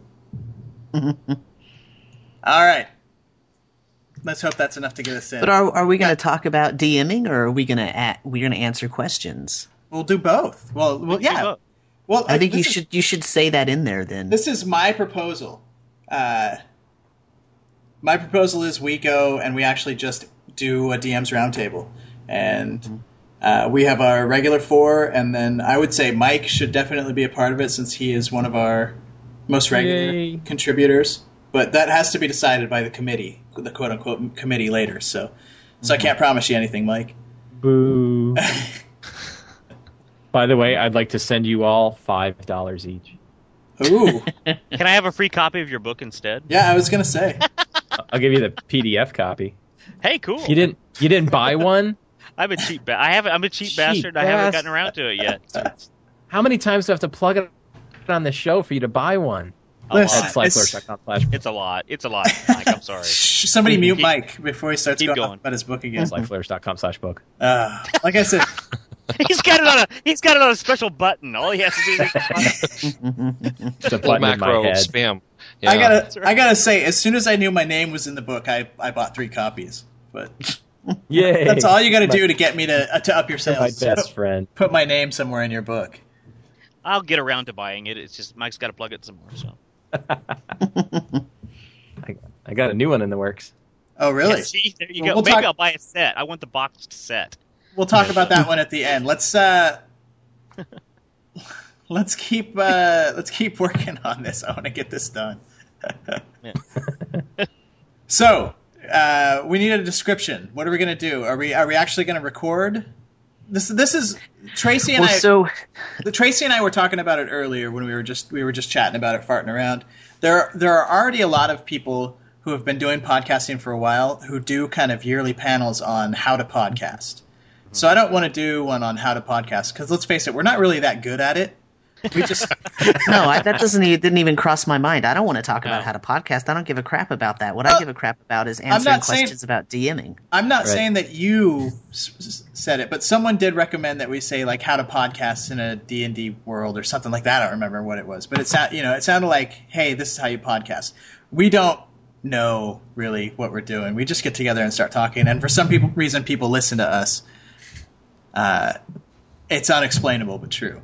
All right. Let's hope that's enough to get us in. But are are we going to talk about DMing, or are we going to we're going to answer questions? We'll do both. Well, well yeah. both. Well, I think you this is- should you should say that in there then. This is my proposal. Uh, my proposal is we go and we actually just do a D Ms roundtable, and uh, we have our regular four, and then I would say Mike should definitely be a part of it since he is one of our most regular Yay. contributors. But that has to be decided by the committee, the quote unquote committee later. So, so I can't promise you anything, Mike. Boo. By the way, I'd like to send you all five dollars each. Ooh, can I have a free copy of your book instead? yeah, I was gonna say. I'll give you the P D F copy. Hey, cool. You didn't you didn't buy one? I'm a cheap. Ba- I haven't. I'm a cheap, Cheap bastard. I haven't bastard. gotten around to it yet. How many times do I have to plug it on the show for you to buy one? A Listen, At lot. slyflirts dot com slash It's a lot. It's a lot, Mike. I'm sorry. Shh, somebody mute Keep- Mike before he starts keep going, going. off about his book again. slyflirts dot com slash book. Uh, like I said, he's got it on a. He's got it on a special button. All he has to do is. It's a full button in my macro head. spam. Yeah. I gotta, right. I gotta say, as soon as I knew my name was in the book, I, I bought three copies. But Yay! that's all you gotta My- do to get me to uh, to up your You're my sales. best Put, friend. put my name somewhere in your book. I'll get around to buying it. It's just Mike's got to plug it somewhere. So. I, I got a new one in the works. Oh, really? Yeah, see, there you Well, go. we'll Maybe talk- I'll buy a set. I want the boxed set. We'll talk about that one at the end. Let's uh, let's keep uh, let's keep working on this. I want to get this done. So uh, we need a description. What are we gonna do? Are we are we actually gonna record? This this is Tracy and Well, I. so The Tracy and I were talking about it earlier when we were just we were just chatting about it, farting around. There there are already a lot of people who have been doing podcasting for a while who do kind of yearly panels on how to podcast. So I don't want to do one on how to podcast because let's face it, we're not really that good at it. We just no, I, that doesn't even, didn't even cross my mind. I don't want to talk about No. how to podcast. I don't give a crap about that. What Well, I give a crap about is I'm answering not saying- questions about DMing. I'm not Right. saying that you s- s- said it, but someone did recommend that we say like how to podcast in a D and D world or something like that. I don't remember what it was, but it sound, you know, it sounded like, hey, this is how you podcast. We don't know really what we're doing. We just get together and start talking, and for some people reason, people listen to us. Uh, it's unexplainable but true.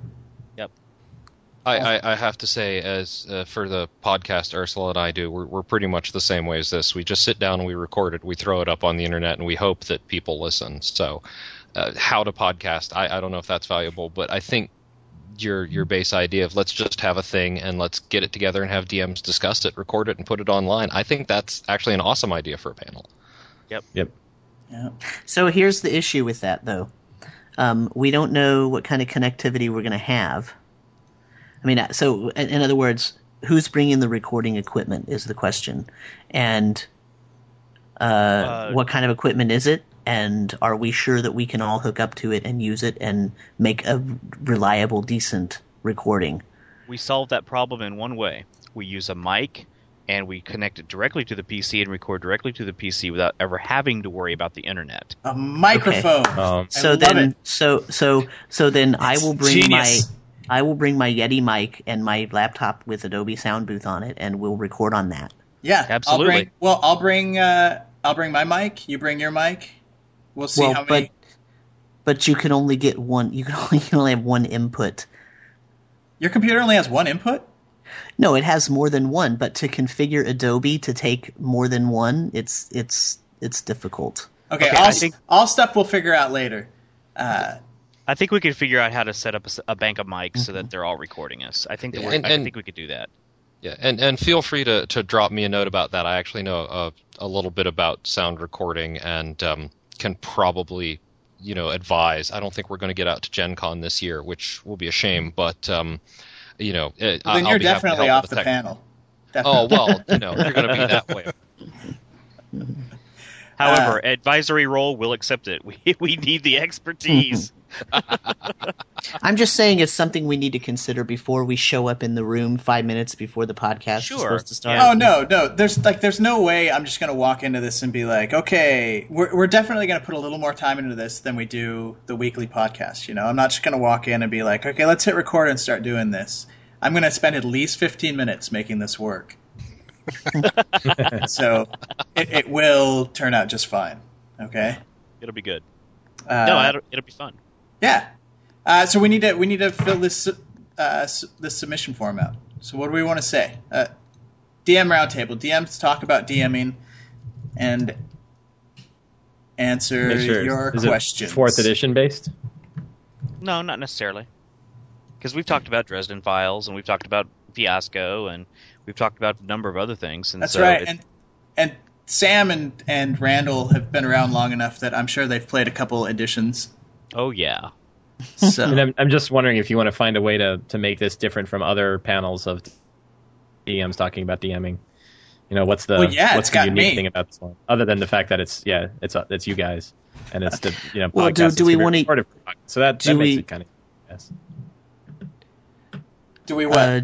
I, I, I have to say, as uh, for the podcast Ursula and I do, we're, we're pretty much the same way as this. We just sit down and we record it, we throw it up on the internet, and we hope that people listen. So, uh, how to podcast, I, I don't know if that's valuable, but I think your your base idea of let's just have a thing and let's get it together and have D Ms discuss it, record it, and put it online, I think that's actually an awesome idea for a panel. Yep. Yeah. So here's the issue with that, though. Um, we don't know what kind of connectivity we're going to have. I mean, so in, in other words, who's bringing the recording equipment is the question, and uh, Uh, what kind of equipment is it, and are we sure that we can all hook up to it and use it and make a reliable, decent recording? We solve that problem in one way. We use a mic, and we connect it directly to the P C and record directly to the P C without ever having to worry about the internet. A microphone. Um, I So love then, it. so so so then, I It's will bring genius. my I will bring my Yeti mic and my laptop with Adobe Sound Booth on it, and we'll record on that. Yeah, Absolutely. I'll bring, well, I'll bring uh, I'll bring my mic. You bring your mic. We'll see well, how many. but but you can only get one. You can only you can only have one input. Your computer only has one input. No, it has more than one. But to configure Adobe to take more than one, it's it's it's difficult. Okay, Okay, all, I think- all stuff we'll figure out later. Uh, I think we could figure out how to set up a, s- a bank of mics so that they're all recording us. I think that Yeah, we're, and- I and- think we could do that. Yeah, and, and feel free to, to drop me a note about that. I actually know a, a little bit about sound recording and um, can probably, you know, advise. I don't think we're going to get out to Gen Con this year, which will be a shame, but, um, you know, it, then I'll you're be happy to definitely help off with the tech- panel. Oh, Definitely. well, you know, you're going to be that way. However, Uh, advisory role, we'll accept it. We we need the expertise. I'm just saying it's something we need to consider before we show up in the room five minutes before the podcast Sure. is supposed to start. Oh no, no. There's like there's no way I'm just gonna walk into this and be like, okay, we're we're definitely gonna put a little more time into this than we do the weekly podcast. You know, I'm not just gonna walk in and be like, okay, let's hit record and start doing this. I'm gonna spend at least fifteen minutes making this work. So it, it will turn out just fine. Okay. It'll be good. Uh, No, it'll, it'll be fun. Yeah. Uh, so we need to we need to fill this uh, su- this submission form out. So what do we want to say? Uh, D M roundtable. D Ms talk about DMing and answer Make sure. your Is questions. it fourth edition based? No, not necessarily. Because we've talked about Dresden Files, and we've talked about Fiasco, and we've talked about a number of other things. And That's so right. it- And and Sam and, and Randall have been around long enough that I'm sure they've played a couple editions. oh, yeah. So And I'm, I'm just wondering if you want to find a way to, to make this different from other panels of D Ms talking about DMing. You know, what's the Well, yeah, what's it's the got unique me. thing about this one, other than the fact that it's yeah, it's uh, it's you guys and it's the you know Well, do- podcast do is we very wanna- supportive for podcasts. So that, do that makes we- it kind of yes. do we what? Uh,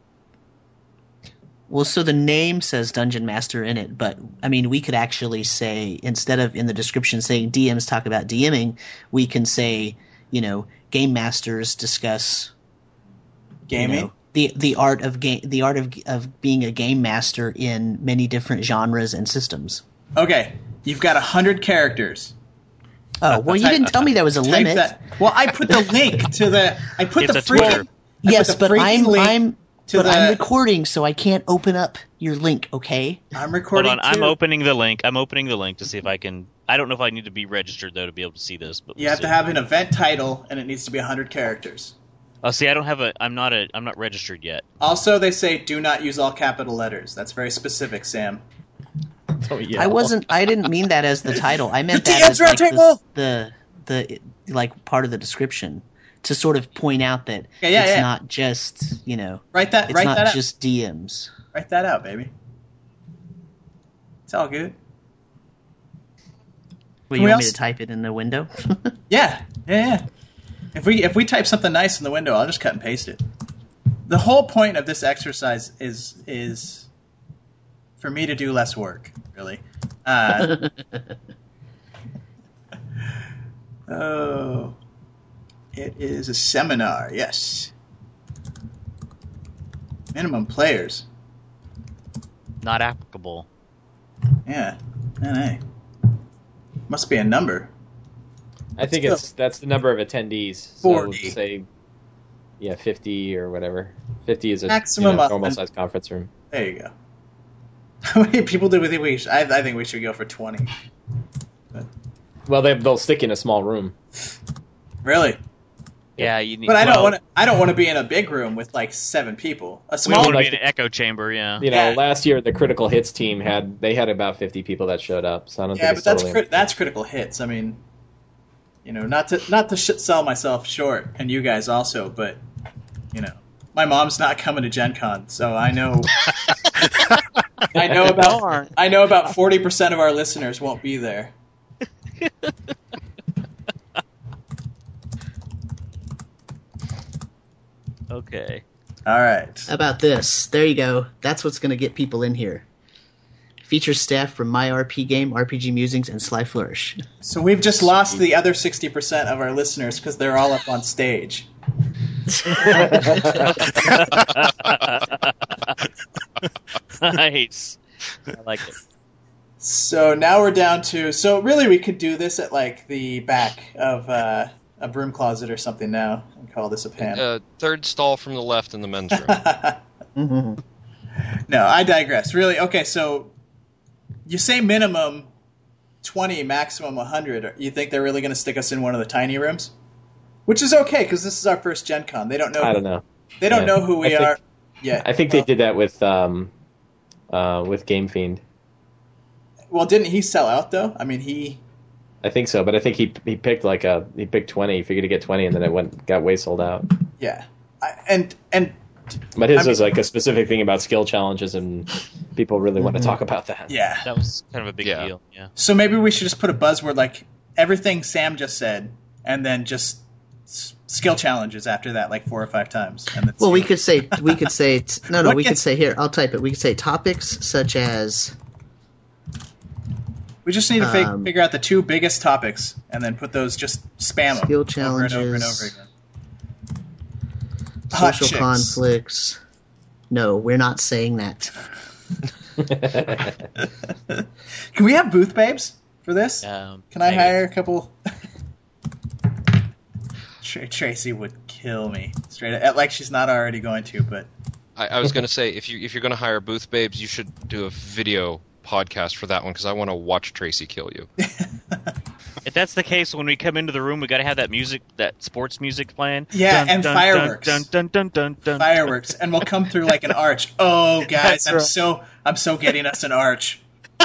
well, so the name says Dungeon Master in it, but I mean, we could actually say, instead of in the description saying D Ms talk about DMing, we can say, you know, Game Masters discuss you Gaming? know, the the art of game, the art of of being a game master in many different genres and systems. Okay, you've got a hundred characters. Oh well, you Type- didn't tell me there was a Type limit. that. Well, I put the link to the. I put It's the a freaking. Twitter. I put Yes, the but freaking I'm link I'm to but the. I'm recording, so I can't open up your link. Okay. I'm Hold recording. on, I'm too. opening the link. I'm opening the link to see if I can. I don't know if I need to be registered though to be able to see this. But You we'll have see. to have an event title, and it needs to be a hundred characters. Oh, see, I don't have a. I'm not a. I'm not registered yet. Also, they say do not use all capital letters. That's very specific, Sam. Oh, yeah. I wasn't. I didn't mean that as the title. I meant The that D Ms as like roundtable! the, the the like part of the description to sort of point out that Yeah, yeah, it's yeah. not just you know Write that. it's write not that out. just D Ms. Write that out, baby. It's all good. Well, Can you we want me also- to type it in the window? Yeah, yeah, yeah. If we if we type something nice in the window, I'll just cut and paste it. The whole point of this exercise is is for me to do less work, really. Uh, oh, it is a seminar. Yes. Minimum players. Not applicable. Yeah. N A. Must be a number. I think Let's it's that's the number of attendees. So forty. say yeah, fifty or whatever. Fifty is a Maximum you know, of- normal sized conference room. There you go. How many people do we think we should? I, I think we should go for twenty. Well, they they'll stick in a small room. Really? Yeah, you need. But I don't well, want to. I don't want to be in a big room with like seven people. A We small want to room. be in an echo chamber. Yeah. You know, Yeah. last year the Critical Hits team had they had about fifty people that showed up. So I don't Yeah, think but it's that's totally crit- that's critical hits. I mean, you know, not to not to sh- sell myself short, and you guys also, but you know, my mom's not coming to Gen Con, so I know. I know about I know about forty percent of our listeners won't be there. Okay. All right. How about this? There you go. That's what's going to get people in here. Features staff from My R P Game, R P G Musings, and Sly Flourish. So we've just lost the other sixty percent of our listeners because they're all up on stage. Nice. I like it. So now we're down to. So really, we could do this at like the back of uh, a broom closet or something now, and call this a panel. Uh, third stall from the left in the men's room. Mhm. No, I digress. Really, okay. So you say minimum twenty, maximum one hundred. You think they're really going to stick us in one of the tiny rooms? Which is okay because this is our first Gen Con. They don't know. I don't know. They don't Yeah. know who we I think- are yet. I think they did that with um, uh, with Game Fiend. Well, didn't he sell out though? I mean, he. I think so, but I think he he picked like a he picked twenty. He figured to get twenty, and then it went got way sold out. Yeah, I, and and But his I mean- was like a specific thing about skill challenges, and people really want to talk about that. Yeah. That was kind of a big Yeah. deal. Yeah. So maybe we should just put a buzzword like everything Sam just said, and then just s- skill challenges after that, like four or five times. And then Well, see we what- could say we could say t- no, no. What We could gets- say here. I'll type it. We could say topics such as We just need to fig- um, figure out the two biggest topics, and then put those, just spam them Skill over and over and challenges. over again. Hot social chicks. conflicts. No, we're not saying that. Can we have booth babes for this? Um, Can I negative. hire a couple? Tr- Tracy would kill me straight up, like she's not already going to, but I, I was going to say, if you if you're going to hire booth babes, you should do a video podcast for that one because I want to watch Tracy kill you. If that's the case, when we come into the room, we got to have that music, that sports music playing. Yeah, and fireworks. Dun, dun, dun, dun, dun, fireworks, and we'll come through like an arch. Oh, guys, That's I'm right. so I'm so getting us an arch.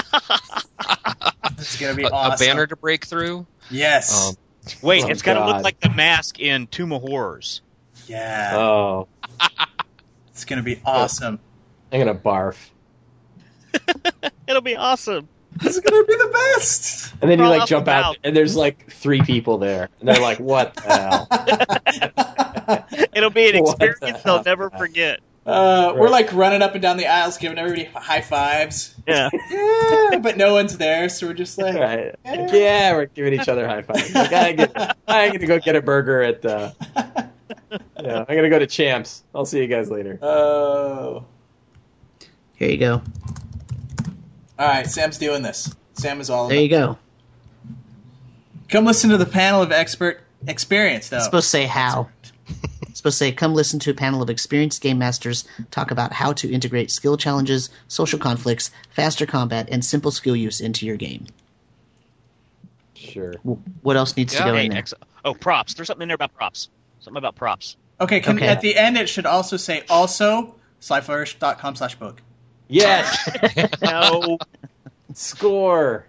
It's gonna be A, awesome. a banner to break through. Yes. Um, Wait, Oh, it's got to God. look like the mask in Tomb of Horrors. yeah. Oh, It's gonna be awesome. I'm gonna barf. It'll be awesome. It's gonna be the best. And then you Crawl like out jump the out, mouth. and there's like three people there, and they're like, "What the hell?" It'll be an What the experience they'll hell? never forget. Uh, We're Right. like running up and down the aisles, giving everybody high fives. Yeah. Yeah, but no one's there, so we're just like, Right? Like, yeah, we're giving each other high fives. Like, I get, I get to go get a burger at. Uh, yeah, I'm gonna go to Champs. I'll see you guys later. oh. Here you go. All right, Sam's doing this. Sam is all There about you go. Come listen to the panel of expert experience, though. It's supposed to say how. It's supposed to say, come listen to a panel of experienced game masters talk about how to integrate skill challenges, social conflicts, faster combat, and simple skill use into your game. Sure. W- What else needs Yeah. to go Hey, in there? ex- oh, props. There's something in there about props. Something about props. Okay, can, Okay. at the end it should also say also slyflourish dot com slash book. Yes. No. Score.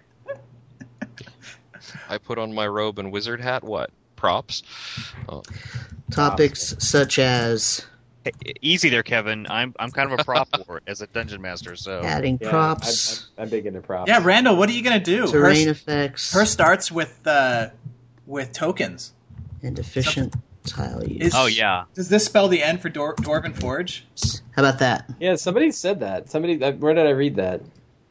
I put on my robe and wizard hat. What props? Oh, Topics such as Hey, easy there, Kevin. I'm I'm kind of a prop for it as a dungeon master. So adding Yeah, props, I'm, I'm, I'm big into props. Yeah, Randall, what are you gonna do? terrain Her, effects, her starts with uh, with tokens. and efficient tile use. Is- oh yeah. Does this spell the end for Dor- Dwarven Forge? How about that? Yeah, somebody said that. Somebody, uh, where did I read that?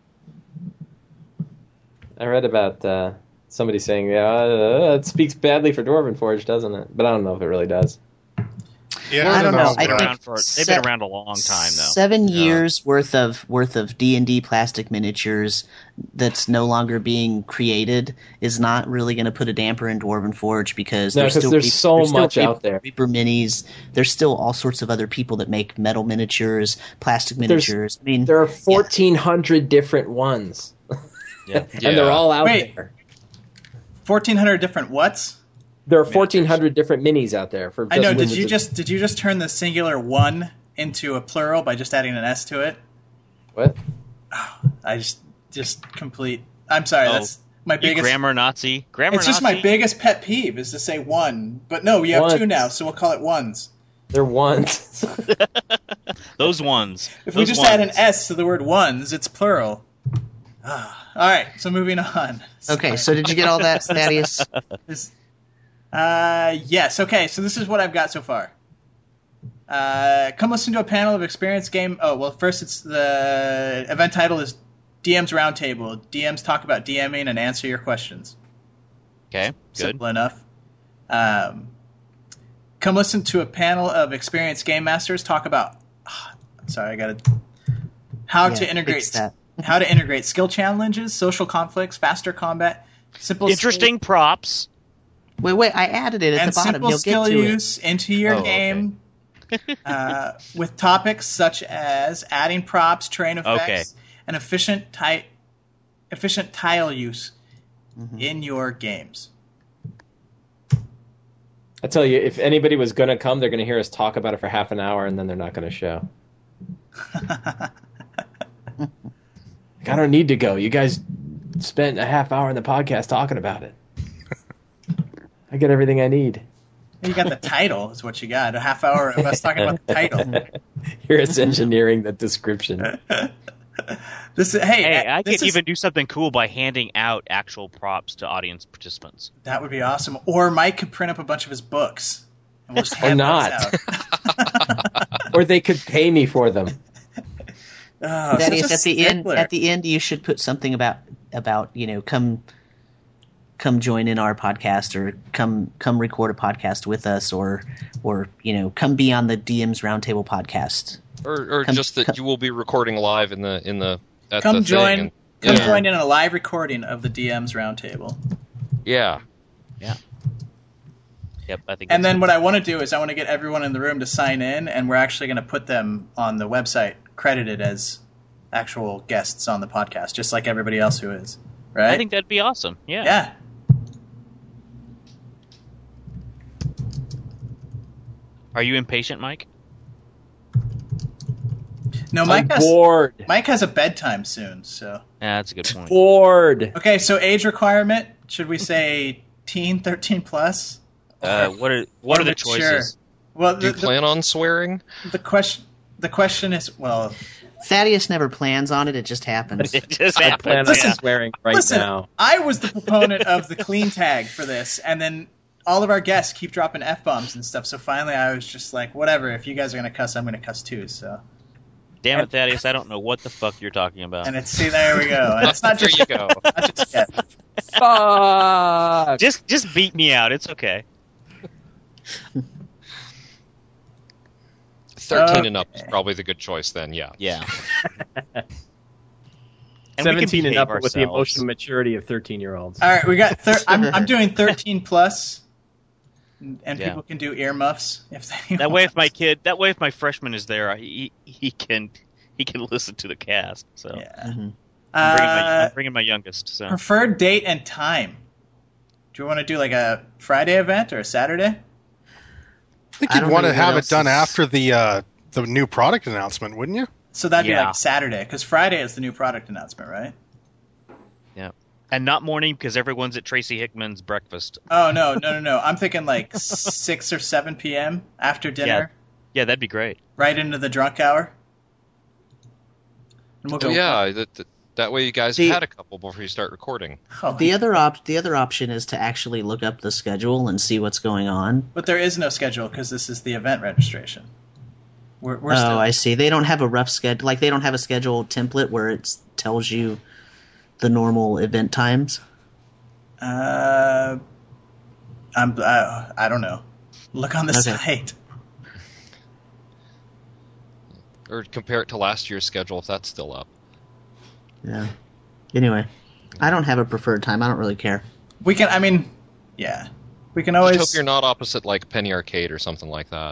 I read about uh, somebody saying, "Yeah, uh, it speaks badly for Dwarven Forge, doesn't it?" But I don't know if it really does. Yeah, I don't know. They've I been think around for they've se- been around a long time though. Seven Yeah. years worth of worth of D and D plastic miniatures that's no longer being created is not really going to put a damper in Dwarven Forge because No, there's 'cause still there's Reap- so there's still much Reap- out there. Reaper minis. There's still all sorts of other people that make metal miniatures, plastic miniatures. I mean, There are fourteen hundred different ones, Yeah. and Yeah. they're all out Wait. there. Fourteen hundred different whats? There are fourteen hundred different minis out there. For I know. just Did Wizards you of- just did you just turn the singular one into a plural by just adding an s to it? what? I just just complete. I'm sorry. Oh, that's my You biggest. grammar Nazi. Grammar It's just my Nazi? biggest pet peeve is to say one, but no, we have Ones. two now, so we'll call it ones. They're ones. Those ones. If we Those just add an ones. s to the word ones, it's plural. Ah, all right, so moving on. okay. So did you get all that, Thaddeus? This- uh, yes. Okay, so this is what I've got so far. Uh, come listen to a panel of experienced game. Oh, well, first it's the event title is D M's Roundtable. D Ms talk about DMing and answer your questions. Okay, good. Simple enough. Um, come listen to a panel of experienced game masters talk about. ah, sorry, I got to. How Yeah, to integrate fix that. how to integrate skill challenges, social conflicts, faster combat, simple Interesting props. Wait, wait. I added it at and the bottom. simple You'll skill get to it. use into your Oh, okay. game uh, with topics such as adding props, terrain effects, Okay. and efficient ti- efficient tile use Mhm. in your games. I tell you, if anybody was going to come, they're going to hear us talk about it for half an hour, and then they're not going to show. Like, I don't need to go. You guys spent a half hour in the podcast talking about it. I get everything I need. You got the title, is what you got. A half hour of us talking about the title. You're just engineering the description. This is, hey, Hey, I this could is, even do something cool by handing out actual props to audience participants. that would be awesome. Or Mike could print up a bunch of his books. And we'll just Or hand those not. out. Or they could pay me for them. Oh, That such is a at the end. stickler. At the end, you should put something about about you know come come join in our podcast, or come come record a podcast with us, or or you know come be on the D Ms Roundtable podcast. Or, or Come- just that come- you will be recording live in the in the at Come the join, thing. And, come yeah. join in a live recording of the D Ms Roundtable. Yeah. Yep, I think. And that's then what I want to do is I want to get everyone in the room to sign in, and we're actually going to put them on the website credited as actual guests on the podcast, just like everybody else who is. Right? I think that'd be awesome. Yeah. Yeah. Are you impatient, Mike? No, I'm Mike has, bored. Mike has a bedtime soon, so. Yeah, that's a good point. Bored. Okay, so age requirement, should we say teen, thirteen plus? Uh, what are what Or are the mature? choices? Well, Do the, you plan on swearing? the, the question the question is, well, Thaddeus never plans on it; it just happens. It just I plan on happens. Yeah. swearing right listen, now. I was the proponent of the clean tag for this, and then all of our guests keep dropping F-bombs and stuff, so finally I was just like, whatever, if you guys are going to cuss, I'm going to cuss too, so. Damn it, Thaddeus! I don't know what the fuck you're talking about. And it's, see, there we go. And it's not There just, you go. not just yet. Fuck. Just just beat me out. It's okay. Thirteen and up is Okay. probably the good choice then. Yeah. Yeah. And we can seventeen and behave up with the ourselves. emotional maturity of thirteen-year-olds. All right, we got. Thir- I'm I'm doing thirteen plus, and Yeah. people can do earmuffs if they. That way, want. if my kid, that way, if my freshman is there, he he can he can listen to the cast. So Yeah. Mhm. I'm, bringing my, Uh, I'm bringing my youngest. So preferred date and time. Do you want to do like a Friday event or a Saturday? I think I you'd don't want know to what have it else done is- after the uh, the new product announcement, wouldn't you? So that'd be Yeah. like Saturday, because Friday is the new product announcement, right? and not morning because everyone's at Tracy Hickman's breakfast. Oh no, no, no, no! I'm thinking like six or seven p.m. after dinner, Yeah, that'd be great. right into the drunk hour. And we'll Oh, go. yeah. That, that, that way you guys The- have had a couple before you start recording. Oh, The other op- the other option is to actually look up the schedule and see what's going on. but there is no schedule because this is the event registration. We're, we're Oh, still. I see. They don't have a rough schedule. Like they don't have a schedule template where it tells you the normal event times. Uh, I'm. I, I don't know. Look on the Okay. site. Or compare it to last year's schedule if that's still up. Yeah. Anyway, I don't have a preferred time. I don't really care. We can. I mean, yeah. We can Just always. hope you're not opposite like Penny Arcade or something like that.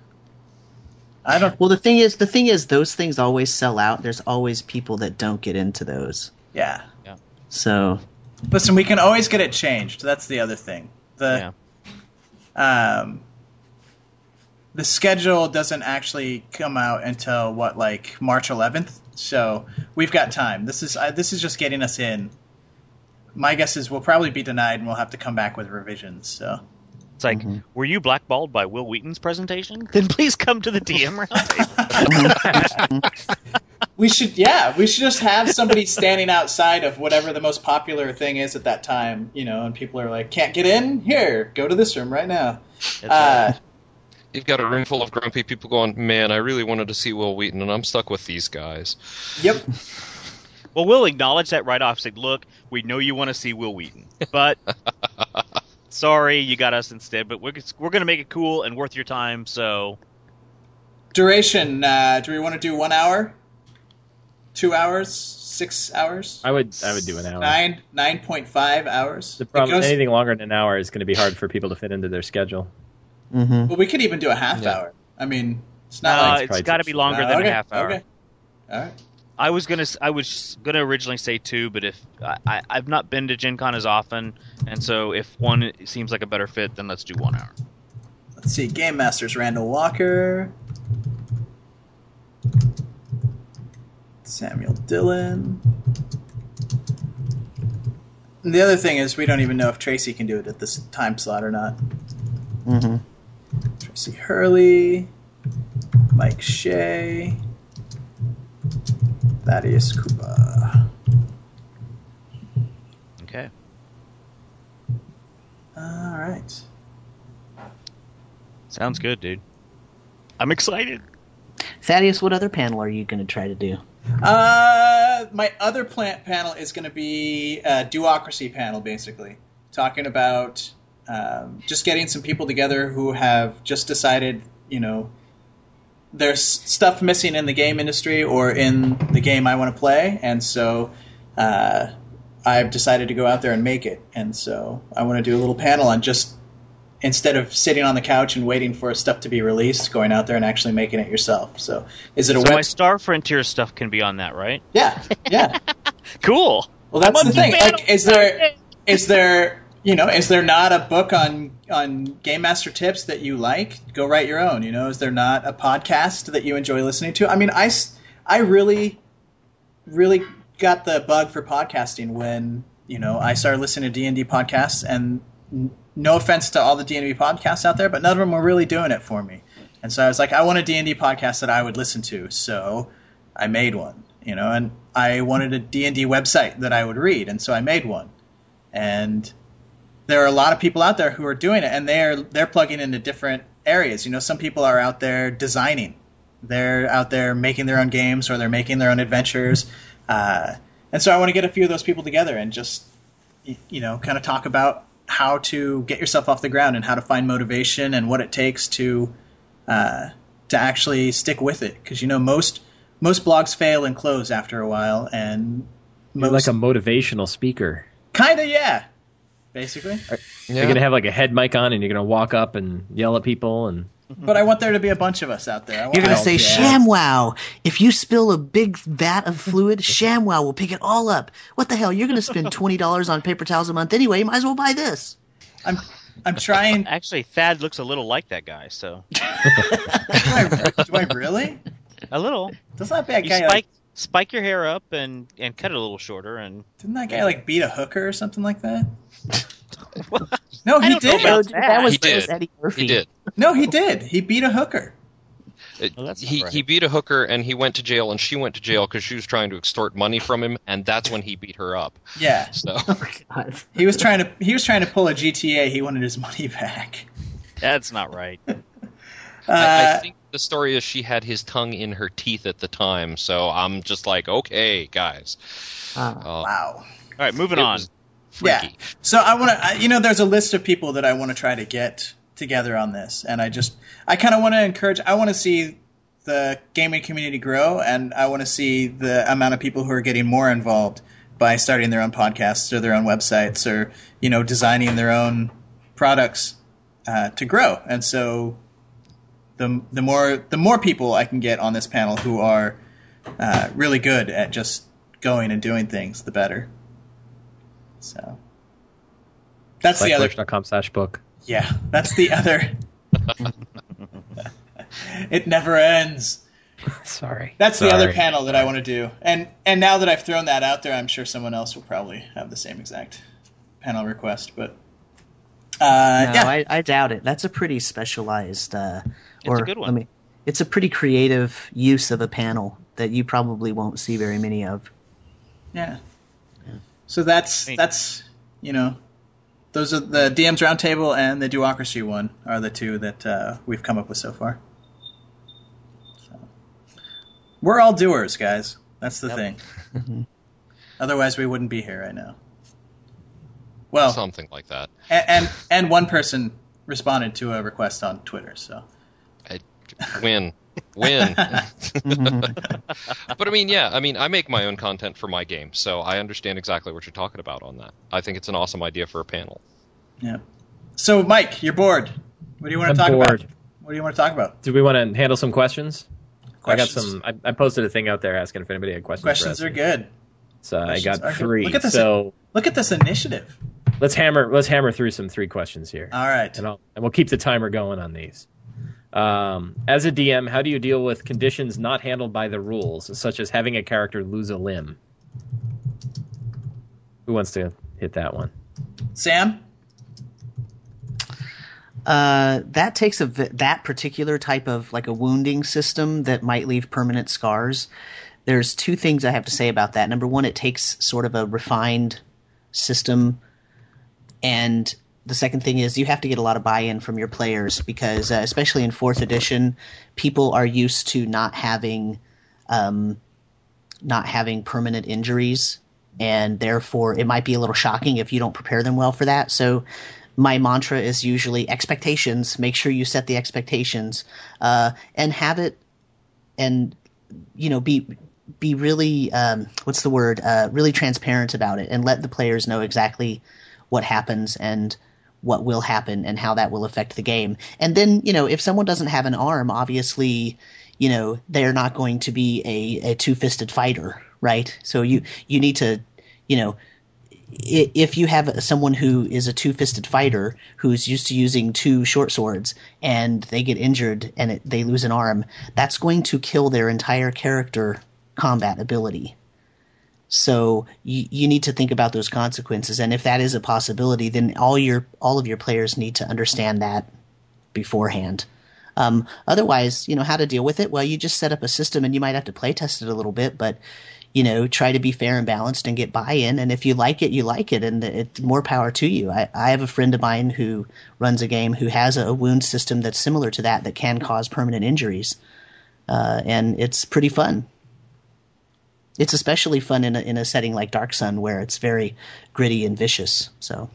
I don't. Well, the thing is, the thing is, those things always sell out. There's always people that don't get into those. Yeah. So Listen, we can always get it changed. That's the other thing. The um, the schedule doesn't actually come out until what, like March eleventh. So we've got time. This is uh, this is just getting us in. My guess is we'll probably be denied, and we'll have to come back with revisions. So It's like, Mhm. were you blackballed by Will Wheaton's presentation? Then please come to the D M round. we should, yeah, we should just have somebody standing outside of whatever the most popular thing is at that time, you know, and people are like, can't get in? Here, go to this room right now. Uh, You've got a room full of grumpy people going, man, I really wanted to see Will Wheaton, and I'm stuck with these guys. yep. Well, we'll acknowledge that right off. Say, look, we know you want to see Will Wheaton, but sorry, you got us instead. But we're we're gonna make it cool and worth your time. So Duration, uh, do we want to do one hour? Two hours? Six hours? I would I would do an hour. Nine, nine point five hours. The problem, It goes- anything longer than an hour is going to be hard for people to fit into their schedule. hmm well, we could even do a half Yeah. hour. I mean, it's uh, not like it's probably got to too be short. longer Uh, than okay, a half hour. Okay. All right. I was gonna I was gonna originally say two, but if I, I I've not been to Gen Con as often, and so if one seems like a better fit, then let's do one hour. Let's see. Game Masters Randall Walker. Samuel Dillon. And the other thing is we don't even know if Tracy can do it at this time slot or not. Mm-hmm. Tracy Hurley, Mike Shea, Thaddeus Koopa. Okay. All right. Sounds good, dude. I'm excited. Thaddeus, what other panel are you going to try to do? Uh, my other plant panel is going to be a duocracy panel, basically talking about um, just getting some people together who have just decided, you know, there's stuff missing in the game industry or in the game I want to play, and so uh, I've decided to go out there and make it. And so I want to do a little panel on just, instead of sitting on the couch and waiting for stuff to be released, going out there and actually making it yourself. So is it a So web? my Star Frontier stuff can be on that, right? Yeah, yeah. Cool. Well, that's the Monkey thing. panel. Like, is there, is there, you know, is there not a book on on Game Master tips that you like? Go write your own. You know, is there not a podcast that you enjoy listening to? I mean, I, s- I really, really got the bug for podcasting when, you know, I started listening to D and D podcasts, and n- no offense to all the D and D podcasts out there, but none of them were really doing it for me. And so I was like, I want a D and D podcast that I would listen to, so I made one. You know, and I wanted a D and D website that I would read, and so I made one. And there are a lot of people out there who are doing it, and they're they're plugging into different areas. You know, some people are out there designing, they're out there making their own games, or they're making their own adventures. Uh, and so I want to get a few of those people together and just, you know, kind of talk about how to get yourself off the ground and how to find motivation and what it takes to uh, to actually stick with it. Because, you know, most most blogs fail and close after a while, and You're most like a motivational speaker. kind of yeah, basically. You're gonna have like a head mic on, and you're gonna walk up and yell at people, and But I want there to be a bunch of us out there. I want You're going to say, yeah. ShamWow. If you spill a big vat of fluid, ShamWow will pick it all up. What the hell? You're going to spend twenty dollars on paper towels a month anyway. You might as well buy this. I'm I'm trying. Actually, Thad looks a little like that guy, so do, I, do I really? a little. Doesn't that bad You guy spike like? spike your hair up and and cut it a little shorter, and Didn't that guy like beat a hooker or something like that? No, he I don't know did. about that. that. was, He that was did. Eddie Murphy. He did. No, he did. He beat a hooker. It- Well, that's not he right. he beat a hooker and he went to jail and she went to jail because she was trying to extort money from him, and that's when he beat her up. Yeah, So God. he was trying to he was trying to pull a G T A. He wanted his money back. That's not right. Uh, I, I think the story is she had his tongue in her teeth at the time. So I'm just like, okay, guys. Uh, Uh, wow. All right, moving it on. was freaky. Yeah. So I want to, you know, there's a list of people that I want to try to get together on this, and I just, I kind of want to encourage. I want to see the gaming community grow, and I want to see the amount of people who are getting more involved by starting their own podcasts or their own websites, or you know, designing their own products uh, to grow. And so, the the more the more people I can get on this panel who are uh, really good at just going and doing things, the better. So that's the other. dot com slash book. Yeah, that's the other. It never ends. Sorry. That's the Sorry. other panel that I want to do. And and now that I've thrown that out there, I'm sure someone else will probably have the same exact panel request. But uh, no, yeah, I, I doubt it. That's a pretty specialized, uh, It's or a good one. I mean, it's a pretty creative use of a panel that you probably won't see very many of. yeah. So that's Neat. that's you know, those are the D Ms Roundtable and the Duocracy one are the two that uh, we've come up with so far. So we're all doers, guys. That's the Yep. thing. Otherwise, we wouldn't be here right now. Well, Something like that. and, and and one person responded to a request on Twitter. So I, win. Win. But I mean, yeah, I mean, I make my own content for my game, so I understand exactly what you're talking about on that. I think it's an awesome idea for a panel. yeah. So Mike, you're bored. What do you want to I'm talk bored. about? What do you want to talk about? Do we want to handle some questions? Questions. I got some. I, I posted a thing out there asking if anybody had questions. Questions for are us. good. So I Questions got are good. three. Look at this. So Look at this initiative. let's hammer. Let's hammer through some three questions here, All right. and, I'll, and we'll keep the timer going on these. Um, as a D M, how do you deal with conditions not handled by the rules, such as having a character lose a limb? Who wants to hit that one? Sam? Uh, that takes a that particular type of like a wounding system that might leave permanent scars. There's two things I have to say about that. Number one, it takes sort of a refined system, and the second thing is you have to get a lot of buy-in from your players because, uh, especially in fourth edition, people are used to not having, um, not having permanent injuries, and therefore it might be a little shocking if you don't prepare them well for that. So my mantra is usually expectations. Make sure you set the expectations, uh, and have it, and you know, be be really um, what's the word? Uh, really transparent about it, and let the players know exactly what happens and what will happen and how that will affect the game. And then, you know, if someone doesn't have an arm, obviously, you know, they're not going to be a, a two-fisted fighter, right? So you, you need to, you know, if you have someone who is a two-fisted fighter who's used to using two short swords and they get injured and it, they lose an arm, that's going to kill their entire character combat ability. So you, you need to think about those consequences, and if that is a possibility, then all your all of your players need to understand that beforehand. Um, otherwise, you know, how to deal with it? Well, you just set up a system, and you might have to play test it a little bit, but you know, try to be fair and balanced and get buy-in. And if you like it, you like it, and it's more power to you. I, I have a friend of mine who runs a game who has a, a wound system that's similar to that that can cause permanent injuries, uh, and it's pretty fun. It's especially fun in a, in a setting like Dark Sun where it's very gritty and vicious. So,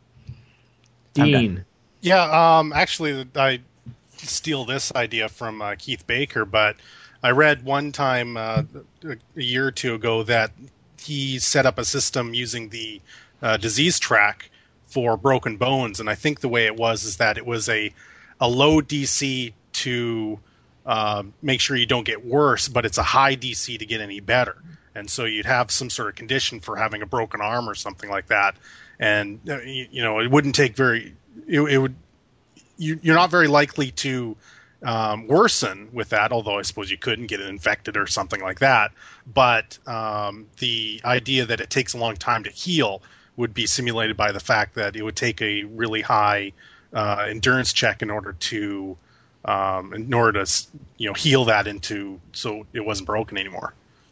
Dean. Yeah, um, actually, I steal this idea from uh, Keith Baker, but I read one time uh, a year or two ago that he set up a system using the uh, disease track for broken bones, and I think the way it was is that it was a a low D C to uh, make sure you don't get worse, but it's a high D C to get any better. And so you'd have some sort of condition for having a broken arm or something like that, and you, you know it wouldn't take very. It, it would. You, you're not very likely to um, worsen with that, although I suppose you couldn't get it infected or something like that. But um, the idea that it takes a long time to heal would be simulated by the fact that it would take a really high uh, endurance check in order to um, in order to you know heal that into so it wasn't broken anymore.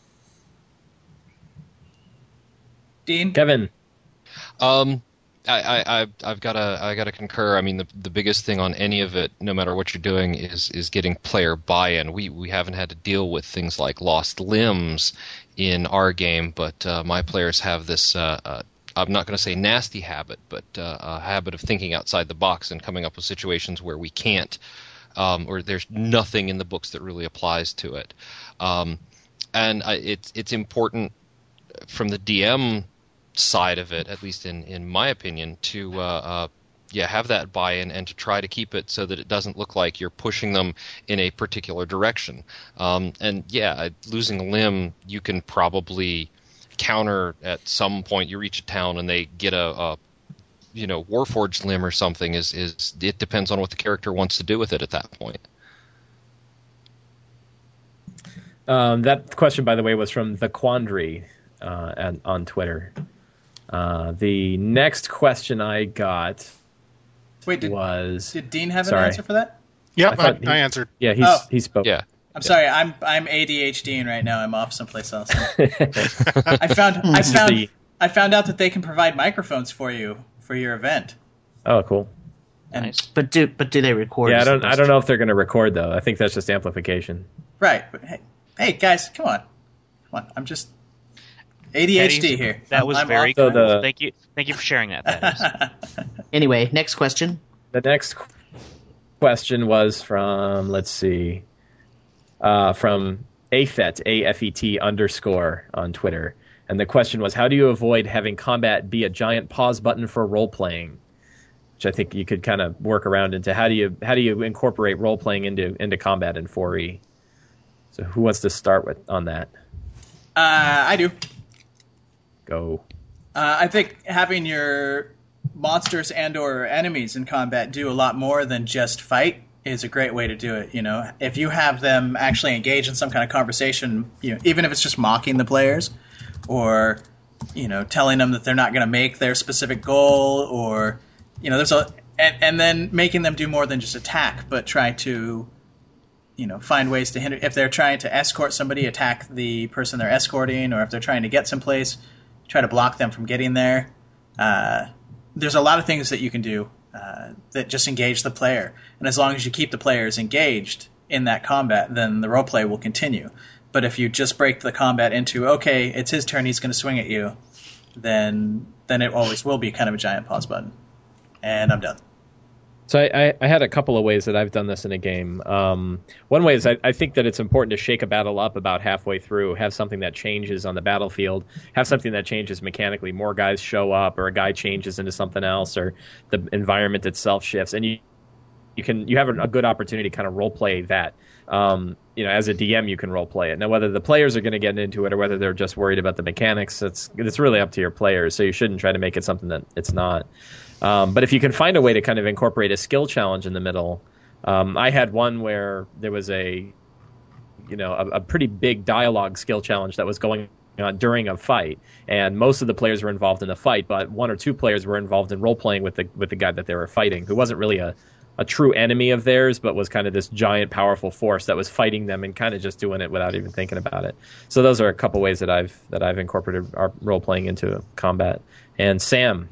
Dean? Kevin. Um, I, I, I, I've got to, I got to concur. I mean, the the biggest thing on any of it, no matter what you're doing, is is getting player buy-in. We we haven't had to deal with things like lost limbs in our game, but uh, my players have this. Uh, uh, I'm not going to say nasty habit, but uh, a habit of thinking outside the box and coming up with situations where we can't, um, or there's nothing in the books that really applies to it. Um, and I, it's it's important from the D M side of it, at least in, in my opinion, to uh, uh, yeah have that buy-in and to try to keep it so that it doesn't look like you're pushing them in a particular direction. Um, and yeah, losing a limb, you can probably counter at some point. You reach a town and they get a, a you know Warforged limb or something. Is is it depends on what the character wants to do with it at that point. Um, that question, by the way, was from The Quandary uh, and, on Twitter. Uh, the next question I got Wait, did, was... Did Dean have sorry. an answer for that? Yep, I, I, I, he, I answered. Yeah, he's, Oh. he spoke. Yeah. I'm yeah. sorry, I'm I'm ADHDing right now. I'm off someplace else. I found I found I found out that they can provide microphones for you for your event. Oh, cool. And, Nice. But do but do they record? Yeah, I is the don't I question. don't know if they're going to record, though. I think that's just amplification. Right. But hey, hey, guys, come on. Come on. I'm just A D H D That is- here. That was I'm very off. So cool. the- Thank you. Thank you for sharing that. That is. Anyway, next question. The next qu- question was from, let's see, uh, from Afet, A F E T underscore on Twitter. And the question was, how do you avoid having combat be a giant pause button for role-playing? Which I think you could kind of work around into. How do you how do you incorporate role-playing into into combat in four E? So who wants to start with on that? Uh, I do. Go. Uh, I think having your monsters and or enemies in combat do a lot more than just fight is a great way to do it. You know, if you have them actually engage in some kind of conversation, you know, even if it's just mocking the players or, you know, telling them that they're not going to make their specific goal, or, you know, there's a and and then making them do more than just attack, but try to, you know, find ways to hinder. If they're trying to escort somebody, attack the person they're escorting, or if they're trying to get someplace, try to block them from getting there. Uh, there's a lot of things that you can do uh, that just engage the player, and as long as you keep the players engaged in that combat, then the role play will continue. But if you just break the combat into, okay, it's his turn, he's going to swing at you, then then it always will be kind of a giant pause button. And I'm done. So I, I, I had a couple of ways that I've done this in a game. Um, one way is I, I think that it's important to shake a battle up about halfway through, have something that changes on the battlefield, have something that changes mechanically. More guys show up, or a guy changes into something else, or the environment itself shifts, and you you can you have a, a good opportunity to kind of role play that. Um, you know, as a D M, you can role play it. Now, whether the players are going to get into it or whether they're just worried about the mechanics, it's it's really up to your players. So you shouldn't try to make it something that it's not. Um, but if you can find a way to kind of incorporate a skill challenge in the middle, um, I had one where there was a, you know, a, a pretty big dialogue skill challenge that was going on during a fight, and most of the players were involved in the fight, but one or two players were involved in role playing with the with the guy that they were fighting, who wasn't really a a true enemy of theirs, but was kind of this giant, powerful force that was fighting them and kind of just doing it without even thinking about it. So those are a couple ways that I've that I've incorporated our role playing into combat. And Sam.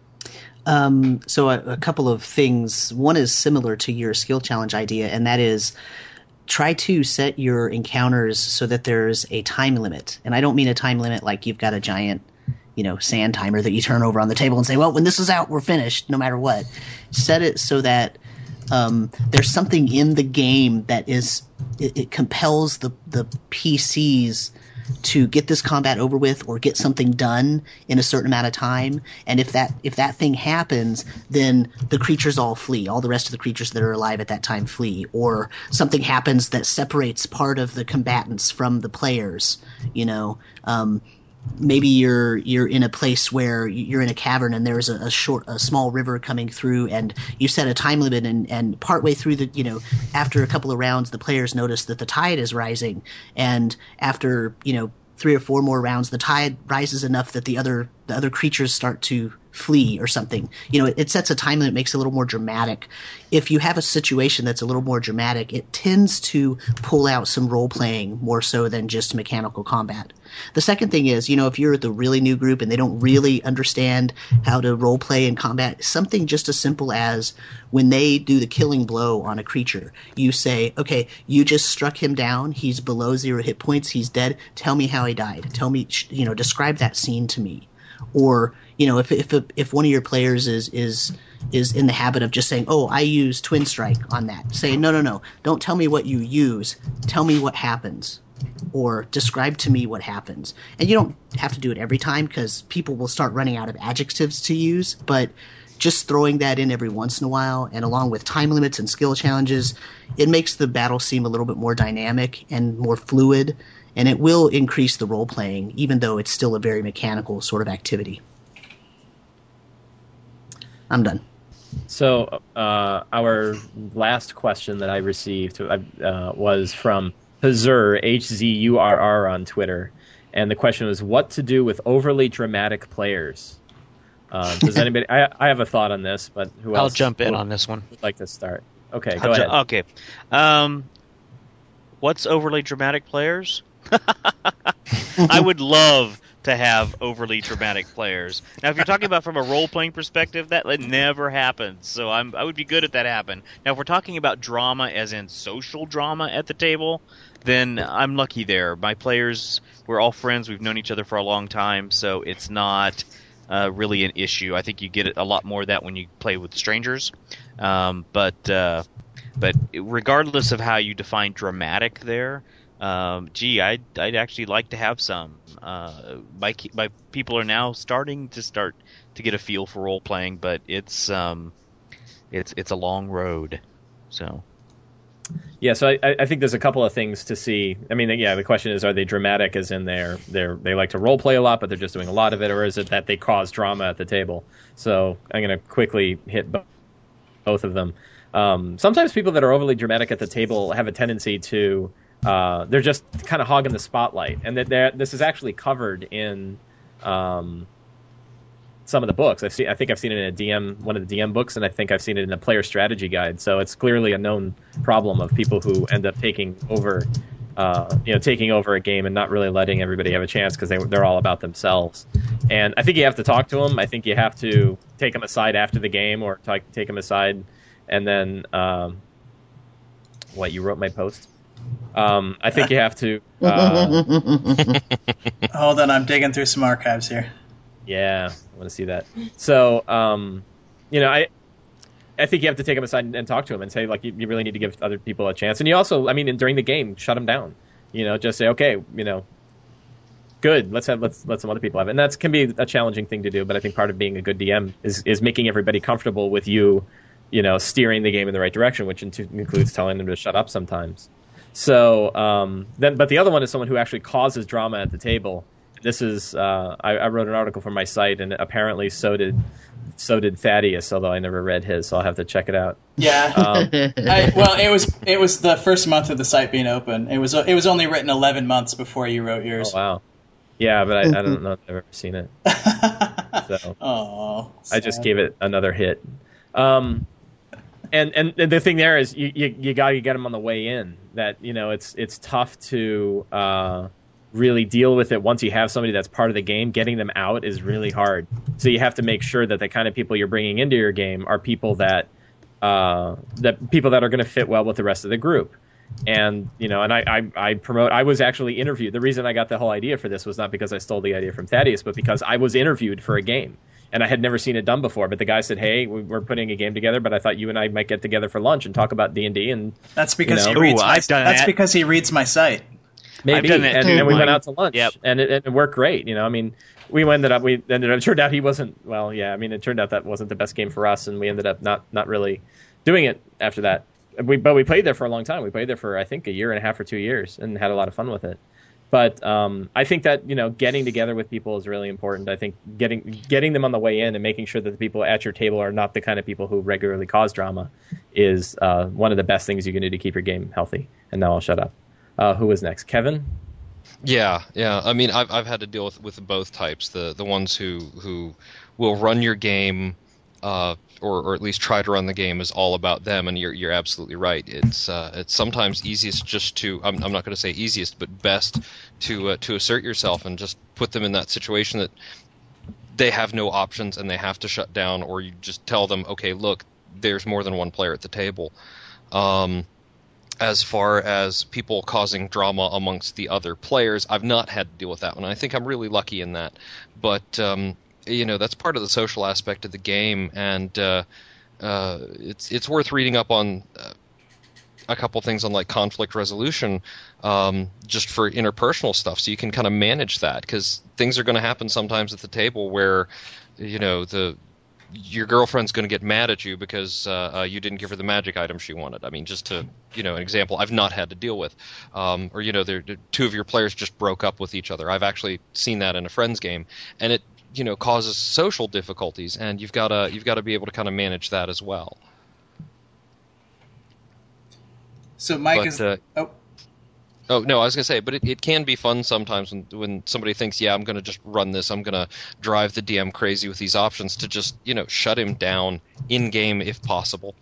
Um, so a, a couple of things. One is similar to your skill challenge idea, and that is try to set your encounters so that there's a time limit. And I don't mean a time limit like you've got a giant, you know, sand timer that you turn over on the table and say, well, when this is out, we're finished, no matter what. Set it so that um, there's something in the game that is it, it compels the the P Cs to get this combat over with or get something done in a certain amount of time. And if that if that thing happens, then the creatures all flee. All the rest of the creatures that are alive at that time flee. Or something happens that separates part of the combatants from the players. You know, um, maybe you're you're in a place where you're in a cavern and there's a, a short a small river coming through, and you set a time limit, and and partway through the you know after a couple of rounds the players notice that the tide is rising, and after you know three or four more rounds the tide rises enough that the other the other creatures start to flee or something. You know, it, it sets a time limit, makes it a little more dramatic. If you have a situation that's a little more dramatic, it tends to pull out some role playing more so than just mechanical combat. The second thing is, you know, if you're the really new group and they don't really understand how to role play in combat, something just as simple as when they do the killing blow on a creature, you say, okay, you just struck him down. He's below zero hit points. He's dead. Tell me how he died. Tell me, you know, describe that scene to me. Or, you know, if if if one of your players is is is in the habit of just saying, "Oh, I use Twin Strike on that," say, "No, no, no, don't tell me what you use. Tell me what happens, or describe to me what happens." And you don't have to do it every time because people will start running out of adjectives to use. But just throwing that in every once in a while, and along with time limits and skill challenges, it makes the battle seem a little bit more dynamic and more fluid. And it will increase the role playing, even though it's still a very mechanical sort of activity. I'm done. So uh, our last question that I received uh, was from Hazur, H Z U R R on Twitter. And the question was, what to do with overly dramatic players? Uh, does anybody? I, I have a thought on this, but who I'll else? jump in would, on this one. Would like to start? Okay, go I'll ju- ahead. okay. Um, what's overly dramatic players? I would love to have overly dramatic players. Now, if you're talking about from a role-playing perspective, that never happens. So I'm, I would be good if that happened. Now, if we're talking about drama as in social drama at the table, then I'm lucky there. My players, we're all friends. We've known each other for a long time, so it's not uh, really an issue. I think you get a lot more of that when you play with strangers. Um, but uh, but regardless of how you define dramatic there, Um, gee, I'd, I'd actually like to have some. Uh, my, my people are now starting to start to get a feel for role playing, but it's um, it's it's a long road. So, yeah, so I, I think there's a couple of things to see. I mean, yeah, the question is, are they dramatic as in they're, they're, they like to role play a lot, but they're just doing a lot of it, or is it that they cause drama at the table? So I'm going to quickly hit both of them. Um, sometimes people that are overly dramatic at the table have a tendency to Uh, they're just kind of hogging the spotlight, and that this is actually covered in um, some of the books. I've seen, I think I've seen it in a D M, one of the D M books, and I think I've seen it in a player strategy guide. So it's clearly a known problem of people who end up taking over, uh, you know, taking over a game and not really letting everybody have a chance because they, they're all about themselves. And I think you have to talk to them. I think you have to take them aside after the game, or t- take them aside, and then um, what you wrote my post. Um, I think you have to. Uh, Hold on, I'm digging through some archives here. Yeah, I want to see that. So, um, you know, I, I think you have to take them aside and, and talk to them and say, like, you, you really need to give other people a chance. And you also, I mean, during the game, shut them down. You know, just say, okay, you know, good. Let's have let's let some other people have it. And that can be a challenging thing to do. But I think part of being a good D M is is making everybody comfortable with you, you know, steering the game in the right direction, which includes telling them to shut up sometimes. So um, then, but the other one is someone who actually causes drama at the table. This is uh, I, I wrote an article for my site, and apparently so did so did Thaddeus, although I never read his, so I'll have to check it out. Yeah. Um, I, well, it was it was the first month of the site being open. It was it was only written eleven months before you wrote yours. Oh wow. Yeah, but I, I don't know if I've ever seen it. So oh, I just gave it another hit. Um, and, and and the thing there is you you, you got to get them on the way in. That you know it's it's tough to uh, really deal with it once you have somebody that's part of the game. Getting them out is really hard. So you have to make sure that the kind of people you're bringing into your game are people that uh, that people that are going to fit well with the rest of the group. And you know, and I, I I promote. I was actually interviewed. The reason I got the whole idea for this was not because I stole the idea from Thaddeus, but because I was interviewed for a game. And I had never seen it done before, but the guy said, "Hey, we're putting a game together, but I thought you and I might get together for lunch and talk about D and D." And that's because you know, he reads Ooh, my, I've done that's that. because he reads my site. Maybe, I've done that and too. then we went out to lunch, Yep. and it, it worked great. You know, I mean, we ended up we ended up. It turned out he wasn't. Well, yeah, I mean, it turned out that wasn't the best game for us, and we ended up not not really doing it after that. We but we played there for a long time. We played there for I think a year and a half or two years, and had a lot of fun with it. But um, I think that you know getting together with people is really important. I think getting getting them on the way in and making sure that the people at your table are not the kind of people who regularly cause drama is uh, one of the best things you can do to keep your game healthy. And now I'll shut up. Uh, who is next? Kevin? Yeah, yeah. I mean, I've I've had to deal with, with both types. The the ones who who will run your game, uh, or or at least try to run the game, is all about them. And you're you're absolutely right. It's uh, it's sometimes easiest just to I'm I'm not going to say easiest, but best to uh, to assert yourself and just put them in that situation that they have no options and they have to shut down, or you just tell them, okay, look, there's more than one player at the table. Um, As far as people causing drama amongst the other players, I've not had to deal with that one. I think I'm really lucky in that. But, um, you know, that's part of the social aspect of the game, and uh, uh, it's it's worth reading up on uh, a couple things on, like, conflict resolution um, just for interpersonal stuff, so you can kind of manage that, because things are going to happen sometimes at the table where, you know, the your girlfriend's going to get mad at you because uh, uh, you didn't give her the magic item she wanted. I mean, just to, you know, an example I've not had to deal with. Um, or, you know, they're, two of your players just broke up with each other. I've actually seen that in a friend's game, and it, you know, causes social difficulties, and you've got to you've got to be able to kind of manage that as well. So Mike But, is uh, oh Oh, no, I was going to say, but it, it can be fun sometimes when, when somebody thinks, yeah, I'm going to just run this, I'm going to drive the D M crazy with these options, to just, you know, shut him down in-game if possible.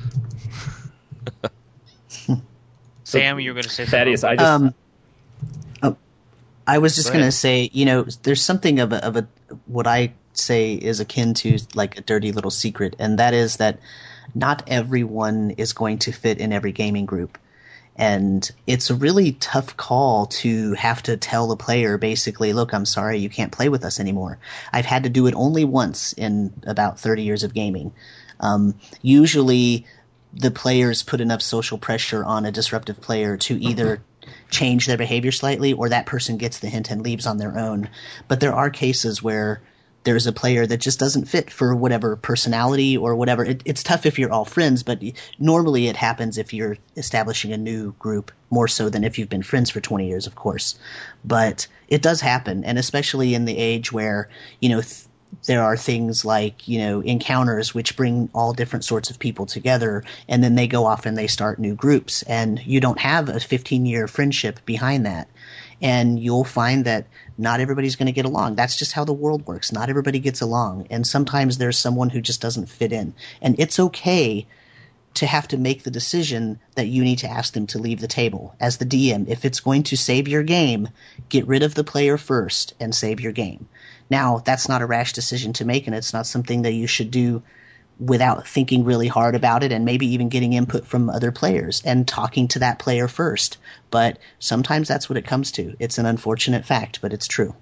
Sam, you were going to say something. Thaddeus, I just Um, oh, I was just Go going to ahead. say, you know, there's something of a, of a what I say is akin to like a dirty little secret, and that is that not everyone is going to fit in every gaming group. And it's a really tough call to have to tell the player basically, look, I'm sorry, you can't play with us anymore. I've had to do it only once in about thirty years of gaming. Um, usually the players put enough social pressure on a disruptive player to either change their behavior slightly, or that person gets the hint and leaves on their own. But there are cases where there's a player that just doesn't fit for whatever personality or whatever. It, it's tough if you're all friends, but normally it happens if you're establishing a new group, more so than if you've been friends for twenty years, of course. But it does happen, and especially in the age where, you know, th- there are things like, you know, encounters which bring all different sorts of people together, and then they go off and they start new groups, and you don't have a fifteen-year friendship behind that. And you'll find that not everybody's going to get along. That's just how the world works. Not everybody gets along. And sometimes there's someone who just doesn't fit in. And it's okay to have to make the decision that you need to ask them to leave the table. As the D M, if it's going to save your game, get rid of the player first and save your game. Now, that's not a rash decision to make, and it's not something that you should do without thinking really hard about it and maybe even getting input from other players and talking to that player first. But sometimes that's what it comes to. It's an unfortunate fact, but it's true.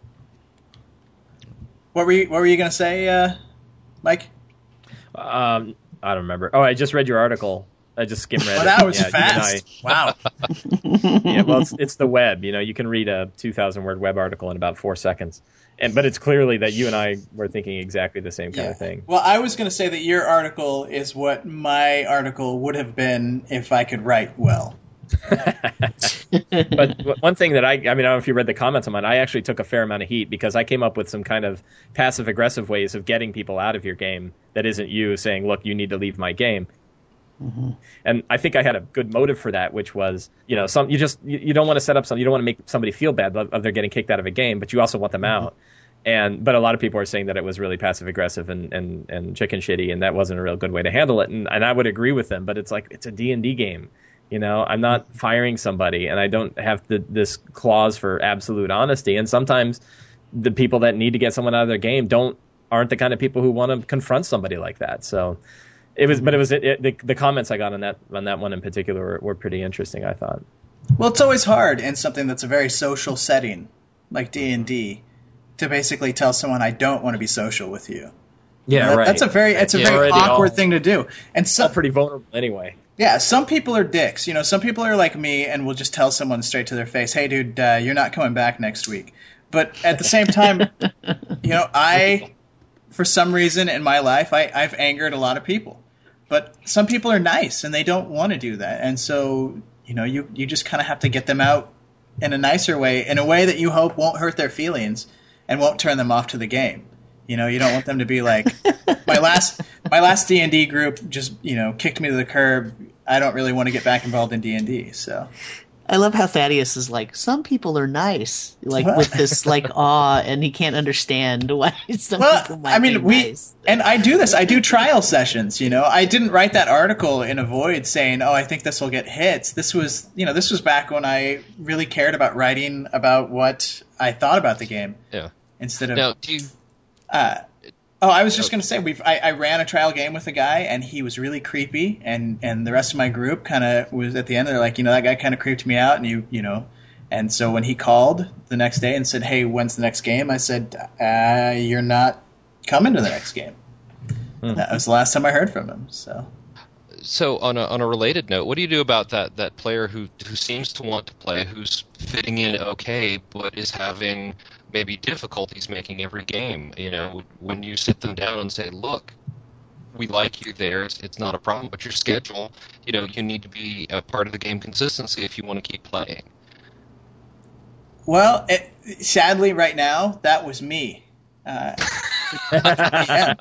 What were you, what were you going to say, uh, Mike? Um, I don't remember. Oh, I just read your article. I just skimmed read Oh, it. that was Yeah, fast. you and I- Wow. yeah, well, it's, it's the web. You know, you can read a two thousand word web article in about four seconds. And but it's clearly that you and I were thinking exactly the same kind Yeah. of thing. Well, I was going to say that your article is what my article would have been if I could write well. But one thing that I, I mean, I don't know if you read the comments on mine, I actually took a fair amount of heat because I came up with some kind of passive aggressive ways of getting people out of your game that isn't you saying, look, you need to leave my game. Mm-hmm. And I think I had a good motive for that, which was, you know, some you just you, you don't want to set up something, you don't want to make somebody feel bad of, of they're getting kicked out of a game, but you also want them Mm-hmm. out. And but a lot of people are saying that it was really passive aggressive and, and, and chicken shitty, and that wasn't a real good way to handle it. And, and I would agree with them, but it's like it's a D and D game. You know, I'm not firing somebody, and I don't have the, this clause for absolute honesty. And sometimes the people that need to get someone out of their game don't aren't the kind of people who want to confront somebody like that. So it was, but it was it, it, the, the comments I got on that on that one in particular were, were pretty interesting, I thought. Well, it's always hard in something that's a very social setting, like D and D, to basically tell someone I don't want to be social with you. Yeah, That- right. That's a very it's a Yeah, very already awkward all- thing to do. And It's all some pretty vulnerable anyway. yeah, some people are dicks. You know, some people are like me and will just tell someone straight to their face, "Hey, dude, uh, you're not coming back next week." But at the same time, you know, I, for some reason in my life, I, I've angered a lot of people. But some people are nice and they don't want to do that. And so, you know, you, you just kind of have to get them out in a nicer way, in a way that you hope won't hurt their feelings and won't turn them off to the game. You know, you don't want them to be like, my last my last D and D group just, you know, kicked me to the curb. I don't really want to get back involved in D and D. So I love how Thaddeus is like, some people are nice, like Well- with this like awe, and he can't understand why some Well, people might I mean, be we nice. and I do this. I do trial sessions. You know, I didn't write that article in a void saying, "Oh, I think this will get hits." This was, you know, this was back when I really cared about writing about what I thought about the game. Yeah. Instead of Now, do you? Uh, oh, I was just going to say we've. I, I ran a trial game with a guy, and he was really creepy, and, and the rest of my group kind of was at the end. They're like, you know, that guy kind of creeped me out, and you, you know, and so when he called the next day and said, "Hey, when's the next game?" I said, uh, "You're not coming to the next game." Hmm. That was the last time I heard from him. So So on a on a related note, what do you do about that that player who who seems to want to play, who's fitting in okay, but is having maybe difficulties making every game? You know, when you sit them down and say, "Look, we like you there. It's, it's not a problem, but your schedule, you know, you need to be a part of the game consistency if you want to keep playing." well, it, sadly, right now, that was me. Uh, yeah.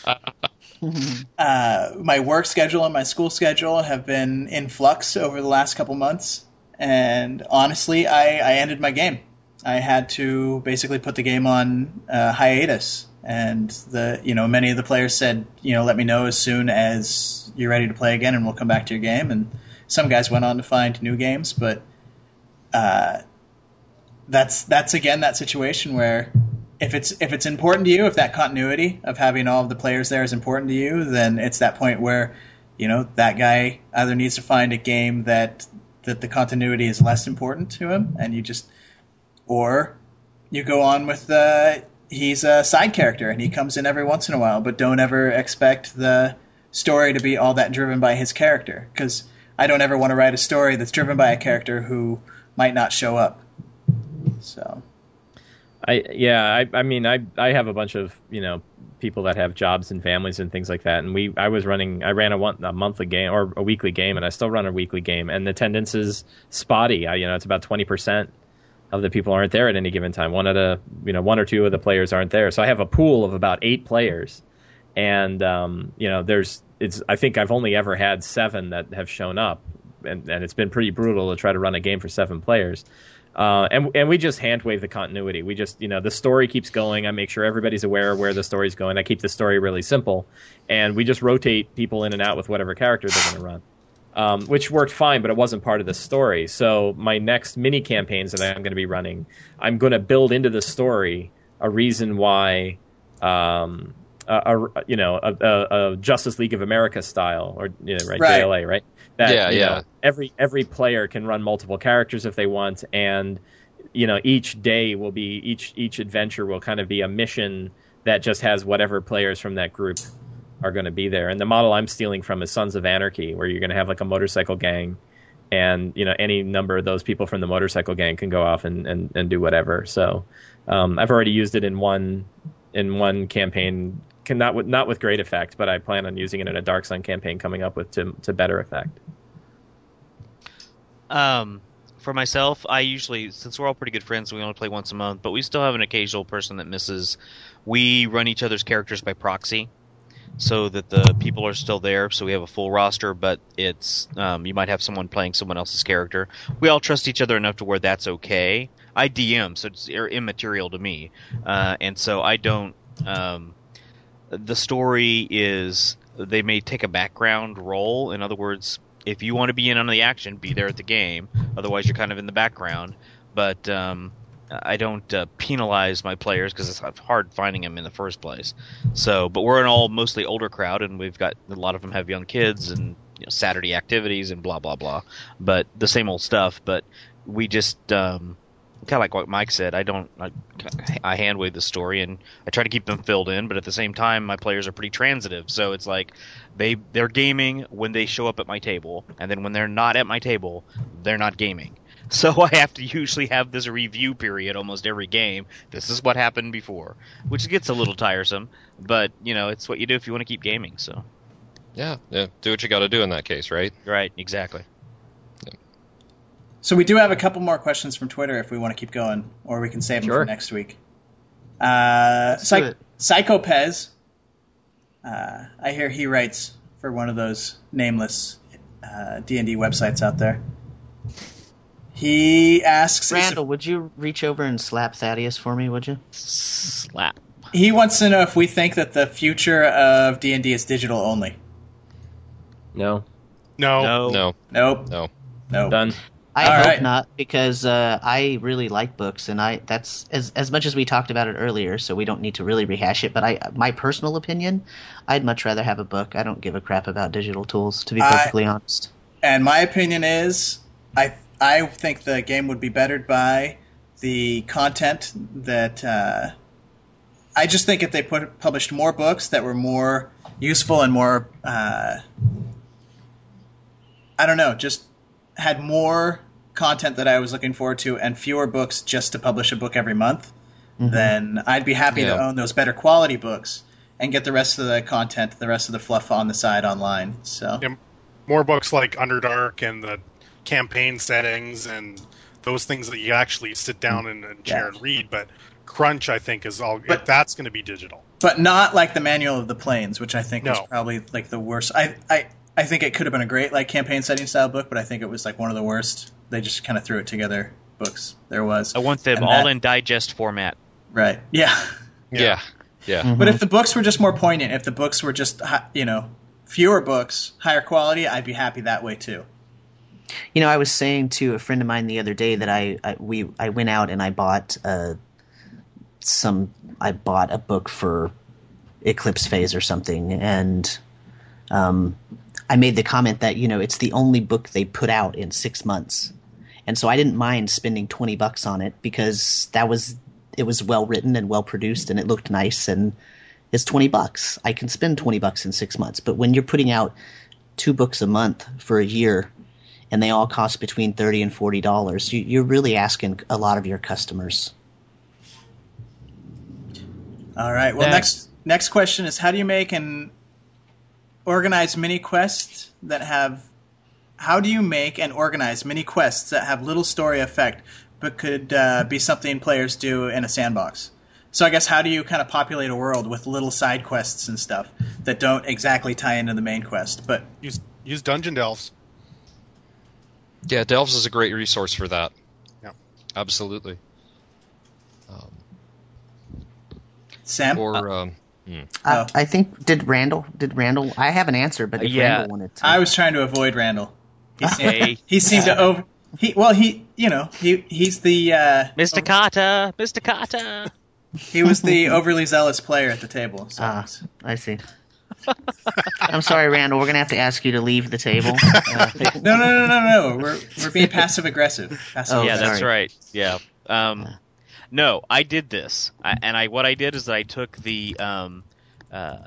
Uh, my work schedule and my school schedule have been in flux over the last couple months, and honestly, I, I ended my game. I had to basically put the game on uh, hiatus, and the you know many of the players said, you know, let me know as soon as you're ready to play again, and we'll come back to your game. And some guys went on to find new games, but uh, that's that's again that situation where if it's if it's important to you, if that continuity of having all of the players there is important to you, then it's that point where, you know, that guy either needs to find a game that that the continuity is less important to him, and you just, or you go on with the he's a side character and he comes in every once in a while, but don't ever expect the story to be all that driven by his character, because I don't ever want to write a story that's driven by a character who might not show up. So. I yeah, I I mean I I have a bunch of, you know, people that have jobs and families and things like that, and we I was running I ran a one a monthly game or a weekly game, and I still run a weekly game, and the attendance is spotty. I, you know, it's about twenty percent of the people aren't there at any given time. One of the you know one or two of the players aren't there, so I have a pool of about eight players, and um, you know there's it's I think I've only ever had seven that have shown up, and and it's been pretty brutal to try to run a game for seven players. Uh, and and we just hand wave the continuity. We just, you know, the story keeps going. I make sure everybody's aware of where the story's going. I keep the story really simple, and we just rotate people in and out with whatever character they're going to run, um, which worked fine, but it wasn't part of the story. So my next mini campaigns that I'm going to be running, I'm going to build into the story a reason why, um, a, a you know, a, a, a Justice League of America style, or you know, right, Right. J L A, right? That, Yeah, you yeah. know, every every player can run multiple characters if they want, and you know, each day will be each each adventure will kind of be a mission that just has whatever players from that group are going to be there. And the model I'm stealing from is Sons of Anarchy, where you're going to have like a motorcycle gang, and you know, any number of those people from the motorcycle gang can go off and, and, and do whatever. So um, I've already used it in one in one campaign, can not with not with great effect, but I plan on using it in a Dark Sun campaign coming up with to to better effect. Um, for myself, I usually, since we're all pretty good friends, we only play once a month, but we still have an occasional person that misses. We run each other's characters by proxy, so that the people are still there. So we have a full roster, but it's um, you might have someone playing someone else's character. We all trust each other enough to where that's okay. I D M, so it's immaterial to me, uh, and so I don't. Um, the story is they may take a background role. In other words, if you want to be in on the action, be there at the game. Otherwise, you're kind of in the background. But um, I don't uh, penalize my players because it's hard finding them in the first place. So, but we're an all mostly older crowd, and we've got a lot of them have young kids and you know, Saturday activities and blah blah blah. But the same old stuff. But we just um, kind of like what Mike said. I don't. I, I hand wave the story, and I try to keep them filled in. But at the same time, my players are pretty transitive, so it's like they they're gaming when they show up at my table, and then when they're not at my table, they're not gaming. So I have to usually have this review period almost every game. This is what happened before, which gets a little tiresome, but you know it's what you do if you want to keep gaming. So Yeah, yeah. Do what you got to do in that case, right? right, exactly. So we do have a couple more questions from Twitter if we want to keep going, or we can save them Sure. for next week. Uh, do Psych- it. Psycho Pez, uh, I hear he writes for one of those nameless uh, D and D websites out there. He asks, Randall, would you reach over and slap Thaddeus for me, would you? Slap. he wants to know if we think that the future of D and D is digital only. No, No. No. No, Nope. no. Nope. done. I All hope right. not, because uh, I really like books, and I that's as as much as we talked about it earlier, so we don't need to really rehash it. But I, my personal opinion, I'd much rather have a book. I don't give a crap about digital tools, to be I- perfectly honest. And my opinion is, I I think the game would be bettered by the content that. Uh, I just think if they put, published more books that were more useful and more, uh, I don't know, just had more content that I was looking forward to, and fewer books just to publish a book every month, Mhm. then I'd be happy to Yeah. own those better quality books and get the rest of the content, the rest of the fluff on the side online. So. Yeah. More books like Underdark and the campaign settings and those things that you actually sit down and, and share Yeah. and read. But Crunch, I think, is all. But- that's going to be digital. But not like the Manual of the Planes, which I think was No. probably like the worst. I, I I think it could have been a great like campaign setting style book, but I think it was like one of the worst. They just kind of threw it together books there was. I want them And all that- in digest format. Right. Yeah. Yeah, yeah. Mhm. But if the books were just more poignant, if the books were just hi- you know fewer books, higher quality, I'd be happy that way too. You know, I was saying to a friend of mine the other day that I, I we I went out and I bought uh, some I bought a book for Eclipse Phase or something, and um, I made the comment that you know it's the only book they put out in six months, and so I didn't mind spending twenty bucks on it because that was it was well written and well produced and it looked nice, and it's twenty bucks. I can spend twenty bucks in six months, but when you're putting out two books a month for a year, and they all cost between thirty and forty dollars, you, you're really asking a lot of your customers. All right. Well, Next. next next question is how do you make an organized mini quest that have how do you make and organize mini quests that have little story effect but could uh, be something players do in a sandbox? So I guess how do you kind of populate a world with little side quests and stuff that don't exactly tie into the main quest? But Use use Dungeon Delves. Yeah, Delves is a great resource for that. Absolutely. Um, Sam? or um, hmm. I, Oh. I think did Randall did Randall? I have an answer, but if Yeah. Randall wanted to, I was trying to avoid Randall. He seemed, Hey. he seemed to over. He well, he you know he he's the uh, Mister Carter, Mister Carter. he was the overly zealous player at the table. So Ah, I see. I'm sorry, Randall. We're gonna have to ask you to leave the table. Uh, no, no, no, no, no. We're we're being passive aggressive. Passive Oh, yeah, aggressive. that's sorry. right. Yeah. Um, no, I did this, I, and I what I did is I took the um, uh,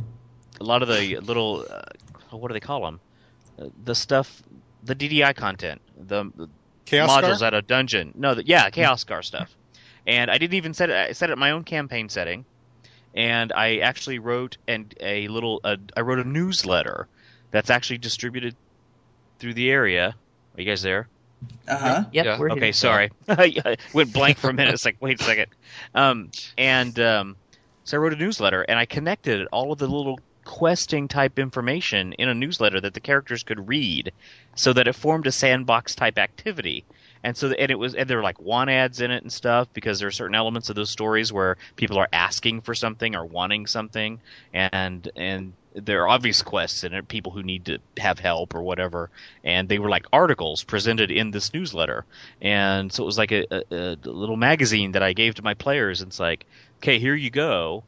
a lot of the little uh, what do they call them? Uh, the stuff, the D D I content, the, the Chaos modules Scar? out of dungeon. No, the, yeah, Chaos Scar stuff. And I didn't even set it. I set it in my own campaign setting, and I actually wrote and a little. Uh, I wrote a newsletter that's actually distributed through the area. Are you guys there? Uh huh. yep. Yeah. We're Okay, here. sorry. I went blank for a minute. It's like, wait a second. Um, and um, so I wrote a newsletter, and I connected all of the little questing type information in a newsletter that the characters could read, so that it formed a sandbox type activity. And so, and it was, and there were like want ads in it and stuff, because there are certain elements of those stories where people are asking for something or wanting something, and and there are obvious quests in it, people who need to have help or whatever, and they were like articles presented in this newsletter, and so it was like a, a, a little magazine that I gave to my players, and it's like, okay, here you go,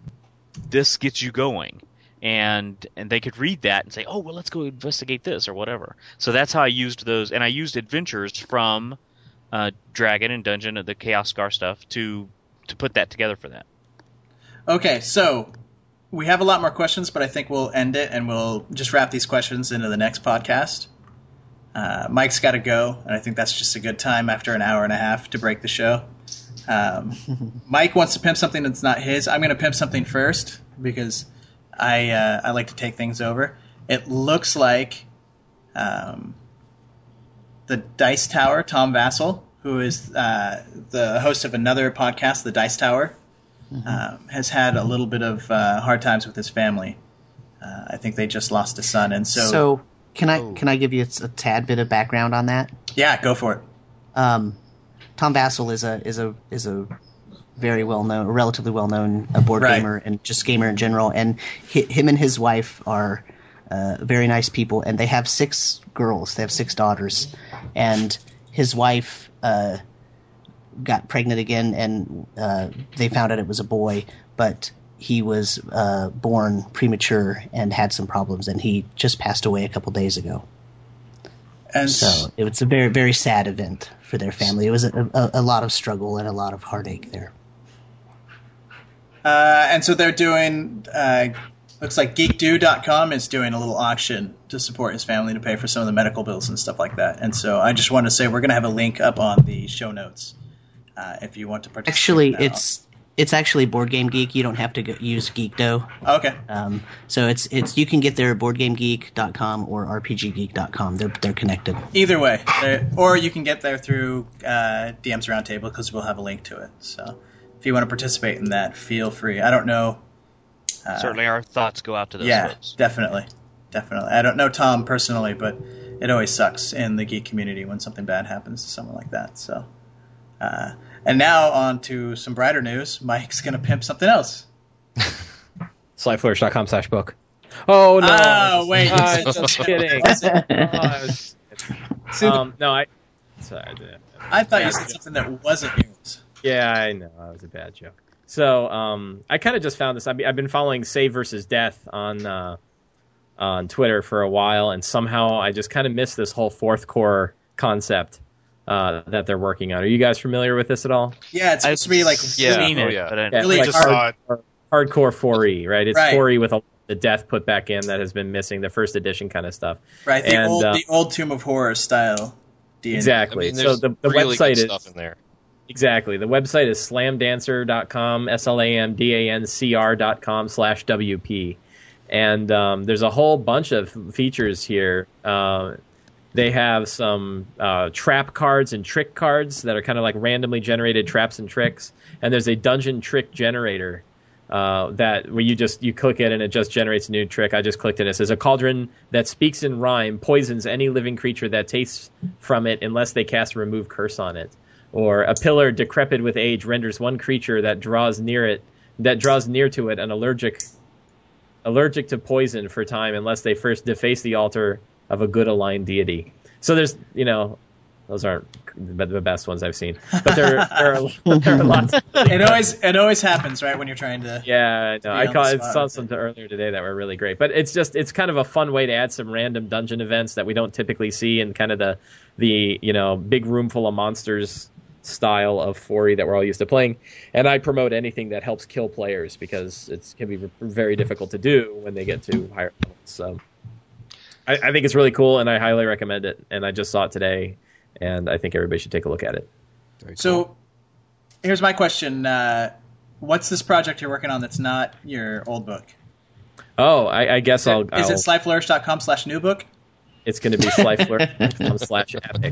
this gets you going. And and they could read that and say, oh, well, let's go investigate this or whatever. So that's how I used those, and I used adventures from uh, Dragon and Dungeon, the Chaos Scar stuff, to to put that together for that. Okay, so we have a lot more questions, but I think we'll end it and we'll just wrap these questions into the next podcast. Uh, Mike's got to go, and I think that's just a good time after an hour and a half to break the show. Um, Mike wants to pimp something that's not his. I'm going to pimp something first because I uh, I like to take things over. It looks like um, the Dice Tower, Tom Vassell, who is uh, the host of another podcast, The Dice Tower, um, has had a little bit of uh, hard times with his family. Uh, I think they just lost a son, and so, So can I Oh. can I give you a, a tad bit of background on that? yeah, go for it. Um, Tom Vassell is a is a is a very well known, relatively well known uh, board Right. gamer and just gamer in general. And hi, him and his wife are uh, very nice people, and they have six girls. They have six daughters, and his wife uh, got pregnant again, and uh, they found out it was a boy, but he was uh, born premature and had some problems, and he just passed away a couple days ago. And So it was a very, very sad event for their family. It was a, a, a lot of struggle and a lot of heartache there. Uh, and so they're doing, uh, looks like geek do dot com is doing a little auction to support his family to pay for some of the medical bills and stuff like that. And so I just wanted to say we're going to have a link up on the show notes uh, if you want to participate. Actually, in that. it's it's actually Board Game Geek. You don't have to go, use Geekdo. Okay. Um, so it's it's you can get there at board game geek dot com or r p g geek dot com. They're they're connected. Either way. They're- Or you can get there through uh, D M's Roundtable because we'll have a link to it. So if you want to participate in that, feel free. I don't know. Uh, Certainly, our thoughts go out to those Yeah, folks. definitely. Definitely. I don't know Tom personally, but it always sucks in the geek community when something bad happens to someone like that. So, uh, and now on to some brighter news. Mike's going to pimp something else. Slyflourish dot com slash book. Oh, no. Oh, wait. I was just kidding. Oh, I was See, um, no, I. Sorry. I thought you said something that wasn't news. Yeah, I know. That was a bad joke. So, um, I kind of just found this. I've I've been following Save versus Death on uh, on Twitter for a while, and somehow I just kind of missed this whole fourth core concept uh, that they're working on. Are you guys familiar with this at all? Yeah, it's supposed to be like Yeah. really, Seen oh, it, yeah. but I- Yeah, really like just hard. saw it. hardcore four E, right? It's Right. four E with a, the death put back in that has been missing, the first edition kind of stuff. Right, the And, old uh, the old Tomb of Horror style D and D. I Exactly. mean, so there's the, the really website good is stuff in there. exactly the website is slam dancer dot com, S L A M D A N C R dot com slash W P, and um, there's a whole bunch of features here. Uh, they have some uh, trap cards and trick cards that are kind of like randomly generated traps and tricks, and there's a dungeon trick generator. Uh, that where you just you click it and it just generates a new trick. I just clicked it. It says a cauldron that speaks in rhyme poisons any living creature that tastes from it unless they cast a remove curse on it. Or a pillar decrepit with age renders one creature that draws near it that draws near to it an allergic allergic to poison for time unless they first deface the altar of a good aligned deity. So there's, you know, those aren't the best ones I've seen, but there, there are there are lots. Of it always it always happens, right, when you're trying to. Yeah, no, I on call, the I spot saw with some earlier today that were really great. But it's just it's kind of a fun way to add some random dungeon events that we don't typically see in kind of the the you know big room full of monsters style of four E that we're all used to playing. And I promote anything that helps kill players because it can be very difficult to do when they get to higher levels. So I, I think it's really cool, and I highly recommend it. And I just saw it today, and I think everybody should take a look at it. Very cool. So here's my question. Uh, what's this project you're working on that's not your old book? Oh, I, I guess I'll... Is I'll, it sly flourish dot com slash new book? It's going to be slyflirt.com slash epic.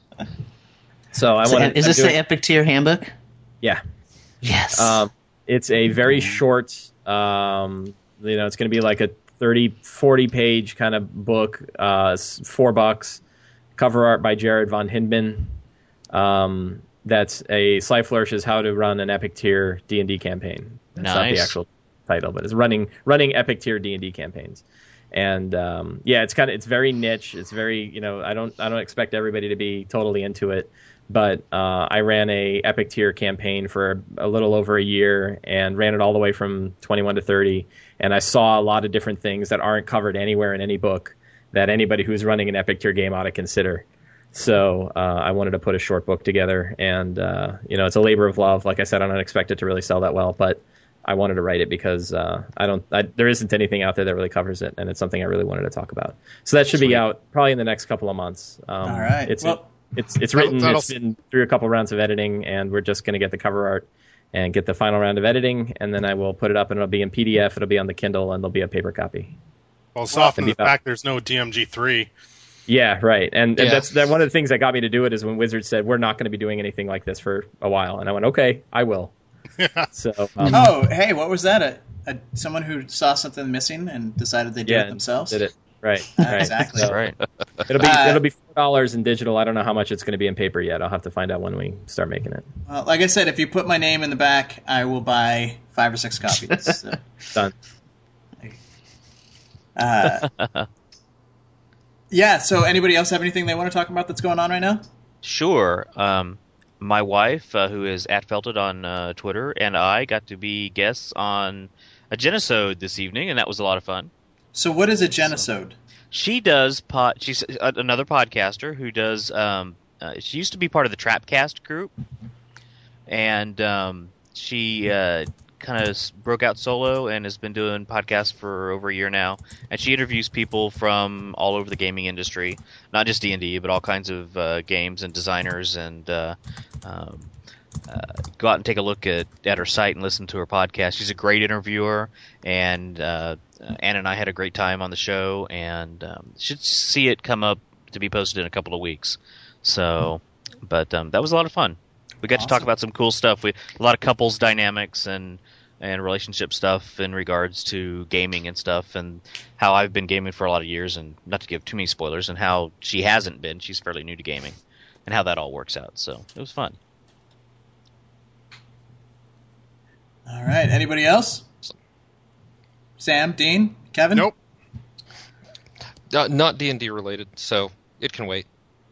So I So, want to... is this the Epic Tier Handbook? Yeah. Yes. Um, it's a very short, um, you know, it's going to be like a thirty, forty page kind of book, uh, it's four bucks, cover art by Jared von Hindman. Um, that's a Sly Flourish's How to Run an Epic Tier D and D Campaign. That's not the Nice. actual title, but it's running running Epic Tier D and D campaigns. And um, yeah, it's kind of it's very niche. It's very, you know, I don't I don't expect everybody to be totally into it. But uh, I ran a Epic Tier campaign for a little over a year and ran it all the way from twenty-one to thirty. And I saw a lot of different things that aren't covered anywhere in any book that anybody who's running an Epic Tier game ought to consider. So uh, I wanted to put a short book together. And, uh, you know, it's a labor of love. Like I said, I don't expect it to really sell that well. But I wanted to write it because uh, I don't. I, there isn't anything out there that really covers it. And it's something I really wanted to talk about. So that should Sweet. be out probably in the next couple of months. Um, All right. It's Well- It's it's written. That'll- It's been through a couple rounds of editing, and we're just going to get the cover art and get the final round of editing, and then I will put it up, and it'll be in P D F. It'll be on the Kindle, and there'll be a paper copy. Well, soften Well, the fact there's no D M G three. Yeah, right. And, and Yeah. that's that. One of the things that got me to do it is when Wizards said we're not going to be doing anything like this for a while, and I went, okay, I will. So um, Oh, hey, what was that? A, a someone who saw something missing and decided they did yeah, it themselves? did it right? Uh, right. exactly. So Right. It'll be Uh, it'll be four dollars in digital. I don't know how much it's going to be in paper yet. I'll have to find out when we start making it. Well, like I said, if you put my name in the back, I will buy five or six copies. So, Done. uh, yeah. So, anybody else have anything they want to talk about that's going on right now? Sure. Um, my wife, uh, who is at Felted on uh, Twitter, and I got to be guests on a Genesode this evening, and that was a lot of fun. So, what is a Genesode? She does pod. She's a- another podcaster who does. Um, uh, she used to be part of the Trapcast group, and um, she uh, kind of broke out solo and has been doing podcasts for over a year now. And she interviews people from all over the gaming industry, not just D and D, but all kinds of uh, games and designers. And uh, um, uh, go out and take a look at, at her site and listen to her podcast. She's a great interviewer, and uh, Ann and I had a great time on the show, and um, should see it come up to be posted in a couple of weeks. So, but um, that was a lot of fun. We got to talk Awesome. about some cool stuff. We a lot of couples dynamics and and relationship stuff in regards to gaming and stuff, and how I've been gaming for a lot of years, and not to give too many spoilers, and how she hasn't been. She's fairly new to gaming, and how that all works out. So it was fun. All right. Anybody else? Sam, Dean, Kevin? Nope. Uh, not D and D related, so it can wait.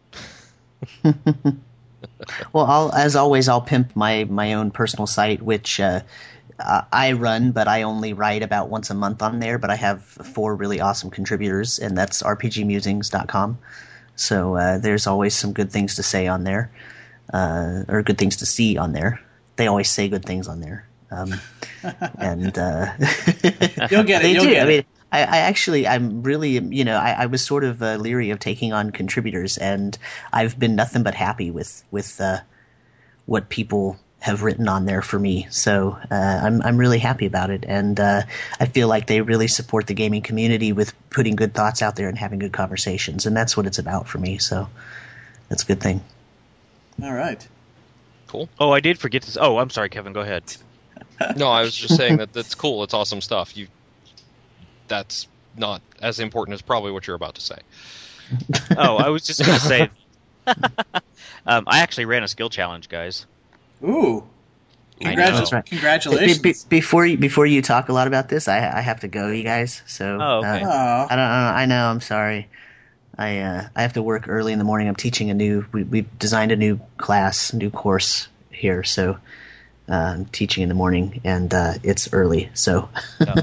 Well, I'll, as always, I'll pimp my, my own personal site, which uh, uh, I run, but I only write about once a month on there. But I have four really awesome contributors, and that's r p g musings dot com. So uh, there's always some good things to say on there, uh, or good things to see on there. They always say good things on there. Um, and uh, You'll get it. they You'll do. get I it. mean, I, I actually, I'm really, you know, I, I was sort of uh, leery of taking on contributors, and I've been nothing but happy with with uh, what people have written on there for me. So uh, I'm I'm really happy about it, and uh, I feel like they really support the gaming community with putting good thoughts out there and having good conversations, and that's what it's about for me. So that's a good thing. All right. Cool. Oh, I did forget this. Oh, I'm sorry, Kevin. Go ahead. No, I was just saying that that's cool. It's awesome stuff. You, that's not as important as probably what you're about to say. Oh, I was just going to say. Um, I actually ran a skill challenge, guys. Ooh. I Congratu- know. That's right. Congratulations. Be- be- before you before you talk a lot about this, I I have to go, you guys. So Oh, okay. uh, Aw. I don't know. I know. I'm sorry. I uh, I have to work early in the morning. I'm teaching a new. We we've designed a new class, new course here. So uh, I'm teaching in the morning, and uh, it's early. So Oh.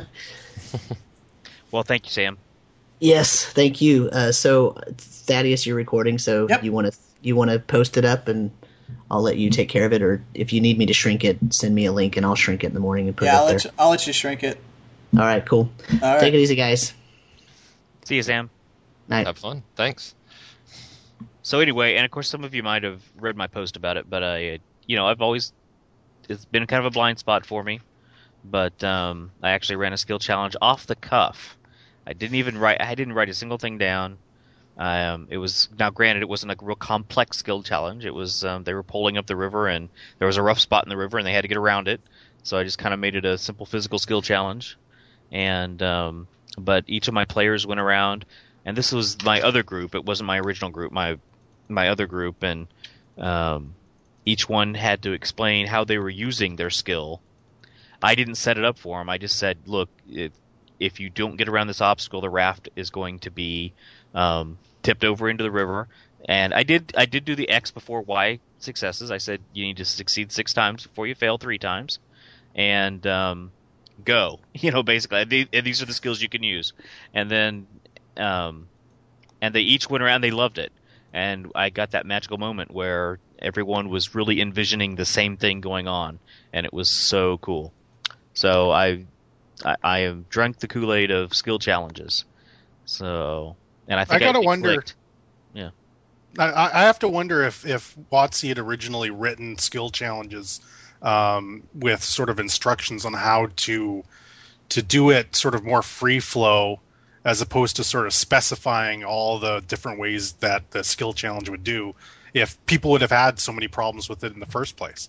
Well, thank you, Sam. yes, thank you. Uh, so Thaddeus, you're recording. So Yep. you want to you want to post it up, and I'll let you take care of it. Or if you need me to shrink it, send me a link, and I'll shrink it in the morning and put Yeah, it I'll up let, there. you, I'll let you shrink it. All right, cool. All right. Take it easy, guys. See you, Sam. Night. Have fun. Thanks. So anyway, and of course, some of you might have read my post about it, but I, you know, I've always it's been kind of a blind spot for me. But um, I actually ran a skill challenge off the cuff. I didn't even write. I didn't write a single thing down. Um, it was now granted, it wasn't a real complex skill challenge. It was um, they were poling up the river, and there was a rough spot in the river, and they had to get around it. So I just kind of made it a simple physical skill challenge. And um, but each of my players went around, and this was my other group. It wasn't my original group. My my other group, and um, each one had to explain how they were using their skill. I didn't set it up for them. I just said, look, if, if you don't get around this obstacle, the raft is going to be um, tipped over into the river. And I did I did do the X before Y successes. I said you need to succeed six times before you fail three times. And um, go. You know, basically. And these are the skills you can use. And then um, and they each went around. They loved it. And I got that magical moment where everyone was really envisioning the same thing going on. And it was so cool. So I, I, I have drunk the Kool-Aid of skill challenges. So, and I think I gotta it wonder. clicked. Yeah. I, I have to wonder if if WotC had originally written skill challenges um, with sort of instructions on how to to do it sort of more free flow, as opposed to sort of specifying all the different ways that the skill challenge would do. If people would have had so many problems with it in the first place.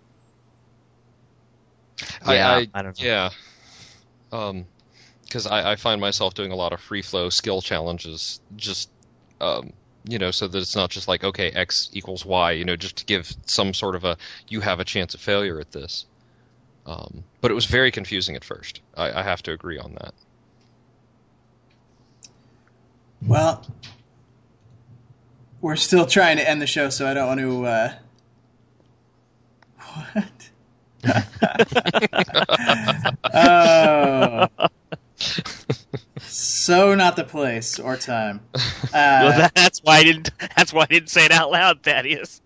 Yeah, I, I, I don't know. Yeah. Um, because I, I find myself doing a lot of free flow skill challenges, just um, you know, so that it's not just like, okay, X equals Y, you know, just to give some sort of a you have a chance of failure at this. Um, but it was very confusing at first. I, I have to agree on that. Well, we're still trying to end the show, so I don't want to. Uh... What? Oh, so not the place or time. Uh, Well, that, that's why I didn't. That's why I didn't say it out loud, Thaddeus.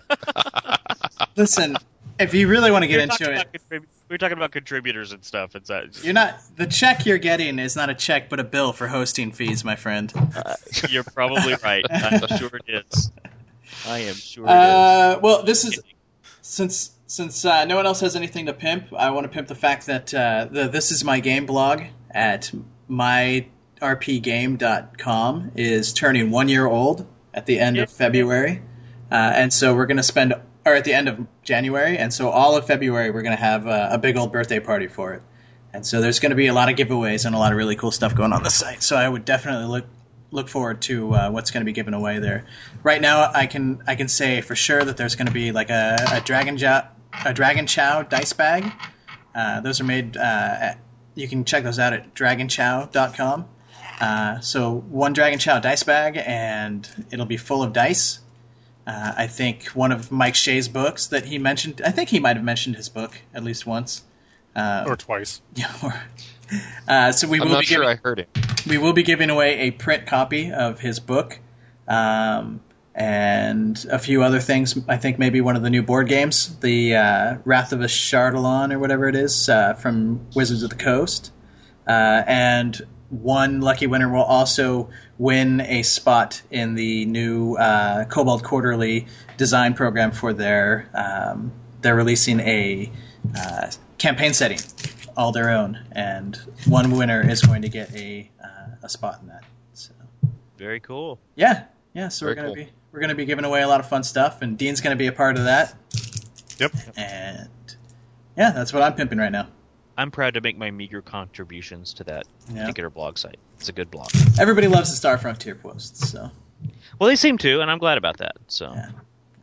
listen, if you really want to we get were into talking it, about contrib- we were talking about contributors and stuff. And so, you're not. The check you're getting is not a check, but a bill for hosting fees, my friend. uh, you're probably right. I'm sure it is. I am sure it Uh, well, this is since since uh, no one else has anything to pimp. I want to pimp the fact that uh, the This Is My Game blog at my r p game dot com is turning one year old at the end Yeah. of February, uh, and so we're going to spend, or at the end of January, and so all of February we're going to have a, a big old birthday party for it, and so there's going to be a lot of giveaways and a lot of really cool stuff going on the site. So I would definitely look. look forward to uh, what's going to be given away there. Right now, I can I can say for sure that there's going to be like a, a dragon chow a dragon chow dice bag. Uh, those are made. Uh, at, you can check those out at dragon chow dot com. Uh, so one dragon chow dice bag, and it'll be full of dice. Uh, I think one of Mike Shea's books that he mentioned. I think he might have mentioned his book at least once. Uh, Or twice. yeah. Or, uh, so we I'm will not be sure giving, I heard it. we will be giving away a print copy of his book, um, and a few other things. I think maybe one of the new board games, the uh, Wrath of a Shardalon or whatever it is, uh, from Wizards of the Coast. Uh, and one lucky winner will also win a spot in the new uh, Cobalt Quarterly design program for their. Um, they're releasing a uh, campaign setting, all their own, and one winner is going to get a uh, a spot in that. So Very cool. yeah, yeah. So we're Very gonna cool. be we're gonna be giving away a lot of fun stuff, and Dean's gonna be a part of that. Yep. And yeah, that's what I'm pimping right now. I'm proud to make my meager contributions to that Yeah. particular blog site. It's a good blog. Everybody loves the Star Frontier posts, so Well, they seem to, and I'm glad about that. So Yeah.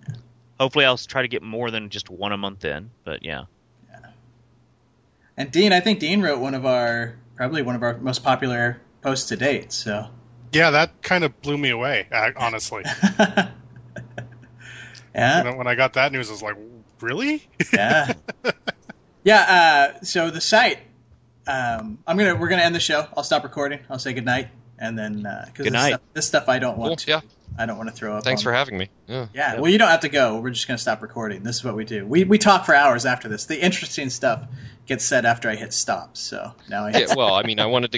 hopefully I'll try to get more than just one a month in. But yeah. And Dean, I think Dean wrote one of our probably one of our most popular posts to date. So Yeah, that kind of blew me away, uh, honestly. yeah. When, when I got that news, I was like, really? yeah. Yeah. Uh, so the site. Um, I'm gonna we're gonna end the show. I'll stop recording. I'll say goodnight, and then uh, cause Good this night. Stuff, this stuff I don't want. Cool, to, yeah. I don't want to throw up. Thanks on. for having me. Yeah. Yeah, Yep. well, you don't have to go. We're just going to stop recording. This is what we do. We we talk for hours after this. The interesting stuff gets said after I hit stop. So now I hit Yeah, well, I mean, I wanted to